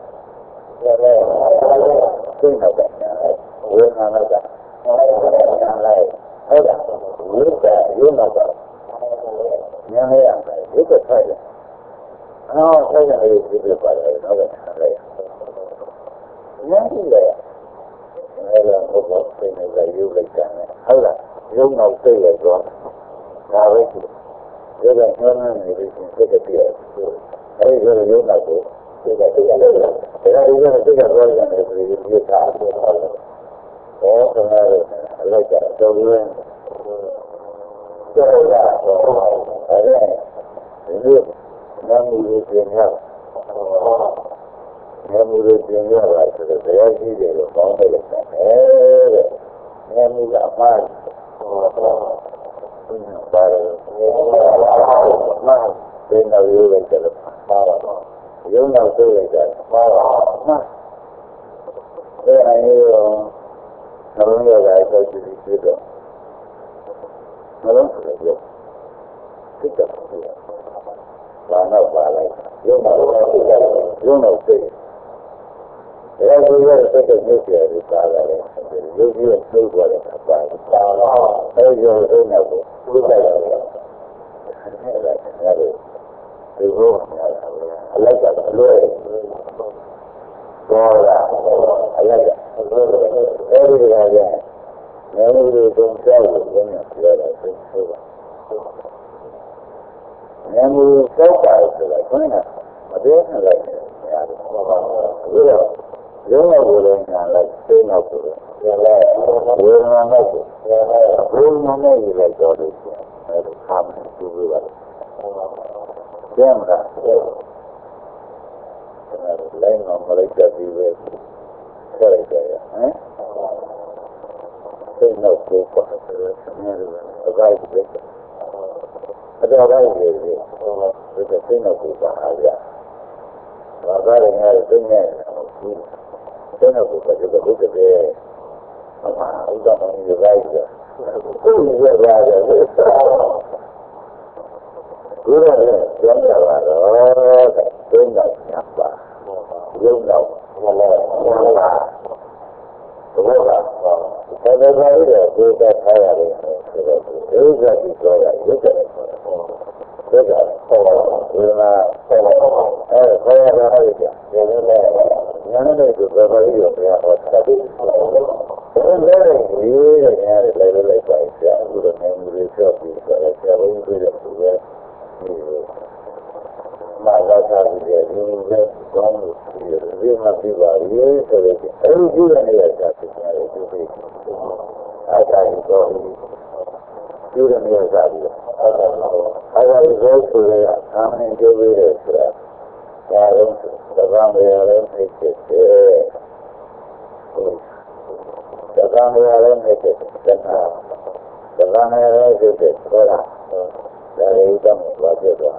သိနေတယ်ဝေနာနာကလိုက်ဟုတ်လားဝိကရုံနာကဉာဏ်ရရတယ်ဝိကထိုက်တယ်ဆက်ရည်ဖြစ်ဖြစ်ပါတယ်တော့လည်းဆက်လိုက်ဉာဏ်ကြည့်လိုက်အဲ့ဒါဘုရားသိနေတဲ့ရုပ်လိုက်တယ်ဟုတ်လားရုံနောက်သိရတော့ဒါပဲဒီကညနေနေပြီးစိတ်ကပြည့်အဲ့ဒီရုံနောက်ကိုစိတ်ကပြည့်တယ်ဒါကဒီကစိတ်ကတော့ရတယ်ဒီပြည့်တာဟုတ်လားဟောခဏလေးလိုက်ကြတော့ရင်းတော့လာတော့အဲ့ဒါဒီနာမည်ကိုပြင်ရနာမည်ကိုပြင်ရပါဆိုတော့တရားရှိတယ်လို့ကောင်းတယ်လို့ဆိုတယ်တဲ့နာမည်ကအမှားပါတယ်မှားတဲ့နောက်ရိုးလိုက်တယ်လို့မှားတော့ရုံနောက်သိလိုက်တယ်မှားတော့အဲ့အရင်နှလုံးရတာတော့ကြည့်ပြီးတော့နှလုံးဆိုတော့စိတ်ကဘာနောက်ပါလိုက်ရုံနောက်ရုံနောက်သိတယ်ဒီလိုစိတ်ကမြုပ်ကြတယ်ပါလာတယ်ရုပ်ကြီးကနှုတ်သွားတယ်ပါတော့အဲဒီရုံနောက်ကိုသိလိုက်တယ်အဲ့ဒါလည်းဒီလိုအလိုက်ကအလွဲတော့အလိုက်ကအဲဒီကကြနေမှုတွေတုံးကြောက်လို့ပြောတာသိဆိုတာနေမှုကြောက်တာဆိုတာခဏမပြောနိုင်လိုက်ရတယ်ဒါတော့ရုံးတော်ကိုလည်းညာလိုက်သိနေတော့ပြန်လဲဝေဒနာနဲ့ဘုံနဲ့ရလိုက်တော့လို့အဲဒီခါမှသူ့လိုပါကျမ်းကလိုင်းမှာမလိုက်ကြပြီးပဲဆက်လိုက်ကြရဟမ်သိနေတော့ပတ်တယ်နည်းနည်းအကြိုက်ပဲအတော်တိုင်းလေဒီသိနေတော့ပါအားရဘာသာရင်းနဲ့သိနေသိနေတော့ပတ်တယ်ဘုရားရဲ့အမှန်ဥဒ္ဒမင်းရဲ့ရိုက်တယ်ကိုယ်ရဲ့ရတယ်ဘုရားလည်းပြောကြပါတော့သိနေတော့ညပါရုံတော့ဘယ်လိုလဲဘုရားဆက်လက်ပါရတဲ့ဒီကထားရတယ်ဆိုတော့ဒီကဒီပြောရရုပ်တယ်ဆိုတော့ဒါကဟောဒီမှာခေါ်ရတာဟုတ်ကြတယ်လည်းညာနဲ့ဒီဘယ်လိုလဲဘုရားဟောတာဒီလည်းဒီညာလည်းလိုက်ပါဆရာအခုတော့နေမှုတွေပြောပြီးဆိုတော့ဆရာဘုန်းကြီးတွေမာသာသာပြီးဒီလိုကောင်းလို့ဒီမှာပြပါရေးဆိုတော့အဲဒီကျူရနေရတာဖြစ်နေတယ်သူကအားသာပြီးတော့ကျူရနေရတာပြီးအားသာပြီးတော့ဆိုရအာမင်ပြောပြီးတယ်ဆိုတာဒါတော့သဘာဝရလည်းသိဖြစ်တယ်သဘာဝရလည်းသိဖြစ်တယ်သဘာဝရလည်းသိဖြစ်တယ်ဒါလည်းတော့ဘာဖြစ်သွား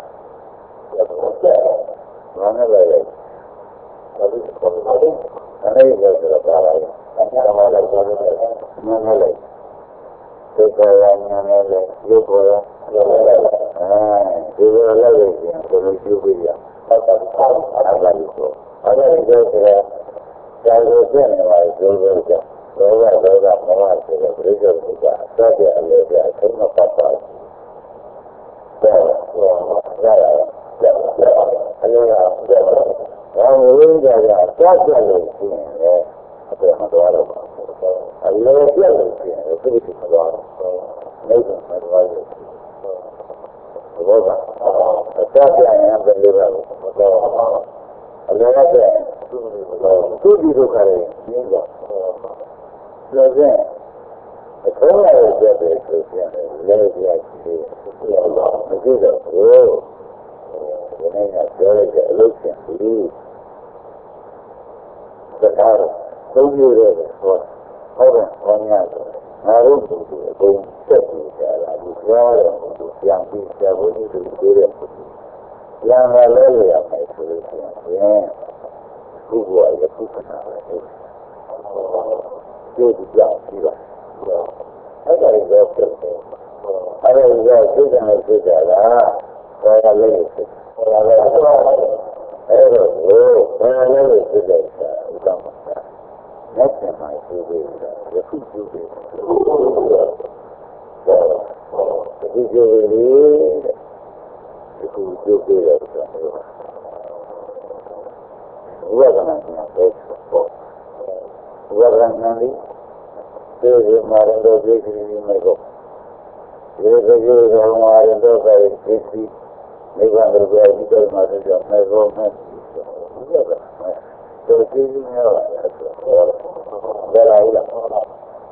ဘာနဲ့လဲဘာလို့ခေါ်လဲအဲ့ဒီလိုဆိုတာပါလားအများအားလည်းပြောလို့ရတယ်နည်းနည်းလေးဒီကောရနည်းနည်းလေးရုပ်ပေါ်ရောဒီလိုလည်းလည်းဘယ်လိုကျူးပြီးရဟုတ်တယ်အားလည်းဆိုအဲ့ဒါကိုဆိုတာကြာလို့ပြနေပါလို့ပြောကြတော့မောဟဆိုတဲ့ပြိဿကအစတဲ့အလေးကအဆုံးမပတ်ပါဘူးရရတယ်အရင်ကဘာလို့ကြကြကြားကြလို့ရှိရင်လည်းအဲ့ဒါမတော်တော့ဘူးအလေးပြတ်လို့ရှိရင်သူ့ကိုမတော်တော့လည်းမတော်ဘူးဘောကအစပြရင်ဘယ်လိုလဲမတော်အလေးကသူ့ဒီဒုက္ခတွေရှင်းတော့ဆိုရင်အခုလည်းပြတ်တယ်ဆိုရင်လည်းပြတ်တယ်မကြည့်တော့ဘူးဒီနေ့ကပြောလိုက်တဲ့အလုပ်ရှင်ဘူးသက္ကားသုံးမျိုးတဲ့ဟောဟုတ်တယ်ခေါင်းရဆိုငါတို့ကိုအကုန်ဆက်ပြီးကြတာဒီကြားတော့ပြန်ပြီးဆရာဘုန်းကြီးတို့ပြောတဲ့ပြန်လာလဲလို့ရမယ်ဆိုလို့ရှိရင်ခုဘဝရခုခဏပဲကျိုးကြောက်ပြီးပါအဲ့ဒါလည်းတော့ဖြစ်တယ်အဲ့ဒါကသိတဲ့နဲ့သိတာကဘာလဲလို့ဖြစ်ဘာလဲအဲ့တော့ဘာလဲလို့ဖြစ်တဲ့အခါဥပမာလက်ဆံမှာရှိသေးတယ်ယခုရှိသေးတယ်ဒီကျိုးလေးဒီခုကျိုးသေးတယ်ဆိုတာဝိပဿနာညာတော့ဝိပဿနာလေးဒီမှာတော့ဒီကိစ္စမျိုးမျိုးဒီကိစ္စရောမှာတော့ပဲသိသိနိဗ္ဗာန်ကိုကြည့်တော့မှတော့မယ်ဘောမယ်ဒီကတော့ဒီမျိုးရတယ်ဆိုတော့ဒါလိုက်လားဒါ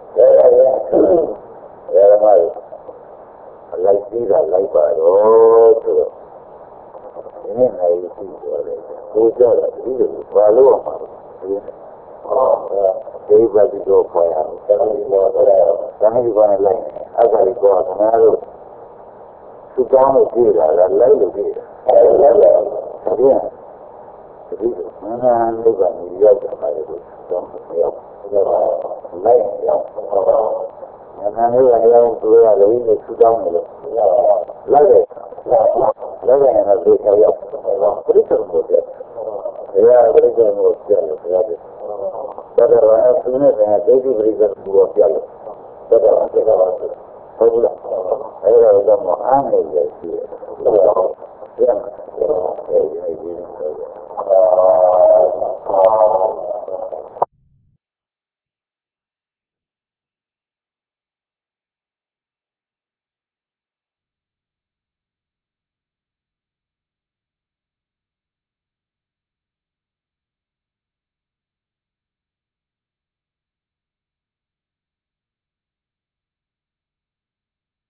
မှလိုက်ပြီးတာလိုက်ပါတော့ဆိုတော့ဒီနေ့နိုင်ပြီဆိုတော့ကိုကြောက်တာဒီလိုဘာလို့အောင်ဒီဘာဒီတော့ပေါ်ရအောင်တမီးပေါ်တော့တမီးပေါ်လိုက်အဲ့ဒါလေးပေါ်ခဏလို့သူကောင်းလို့ကြည့်တာလားလိုက်လို့ကြည့်တာအဲ့ဒါလည်းဒီမနန်းလေးကမြေရောက်တယ်မှာလို့တော့ရောက်လိုက်ရောက်မနန်းလေးကရောက်သူရလို့ဒီသူကောင်းတယ်လို့လိုက်တယ်လိုက်ရင်တော့ဒီချောက်ရောက်ပြိတ္တကိုပြတယ်ပြိတ္တကိုပြတယ်ပြတယ်ဒါကတော့သူနဲ့ကဒိဋ္ဌိပရိစ္ဆေကိုပြတယ်ဒါကတော့ဟုတ်လားအဲ့ဒါတော့အားနေရရှိတယ်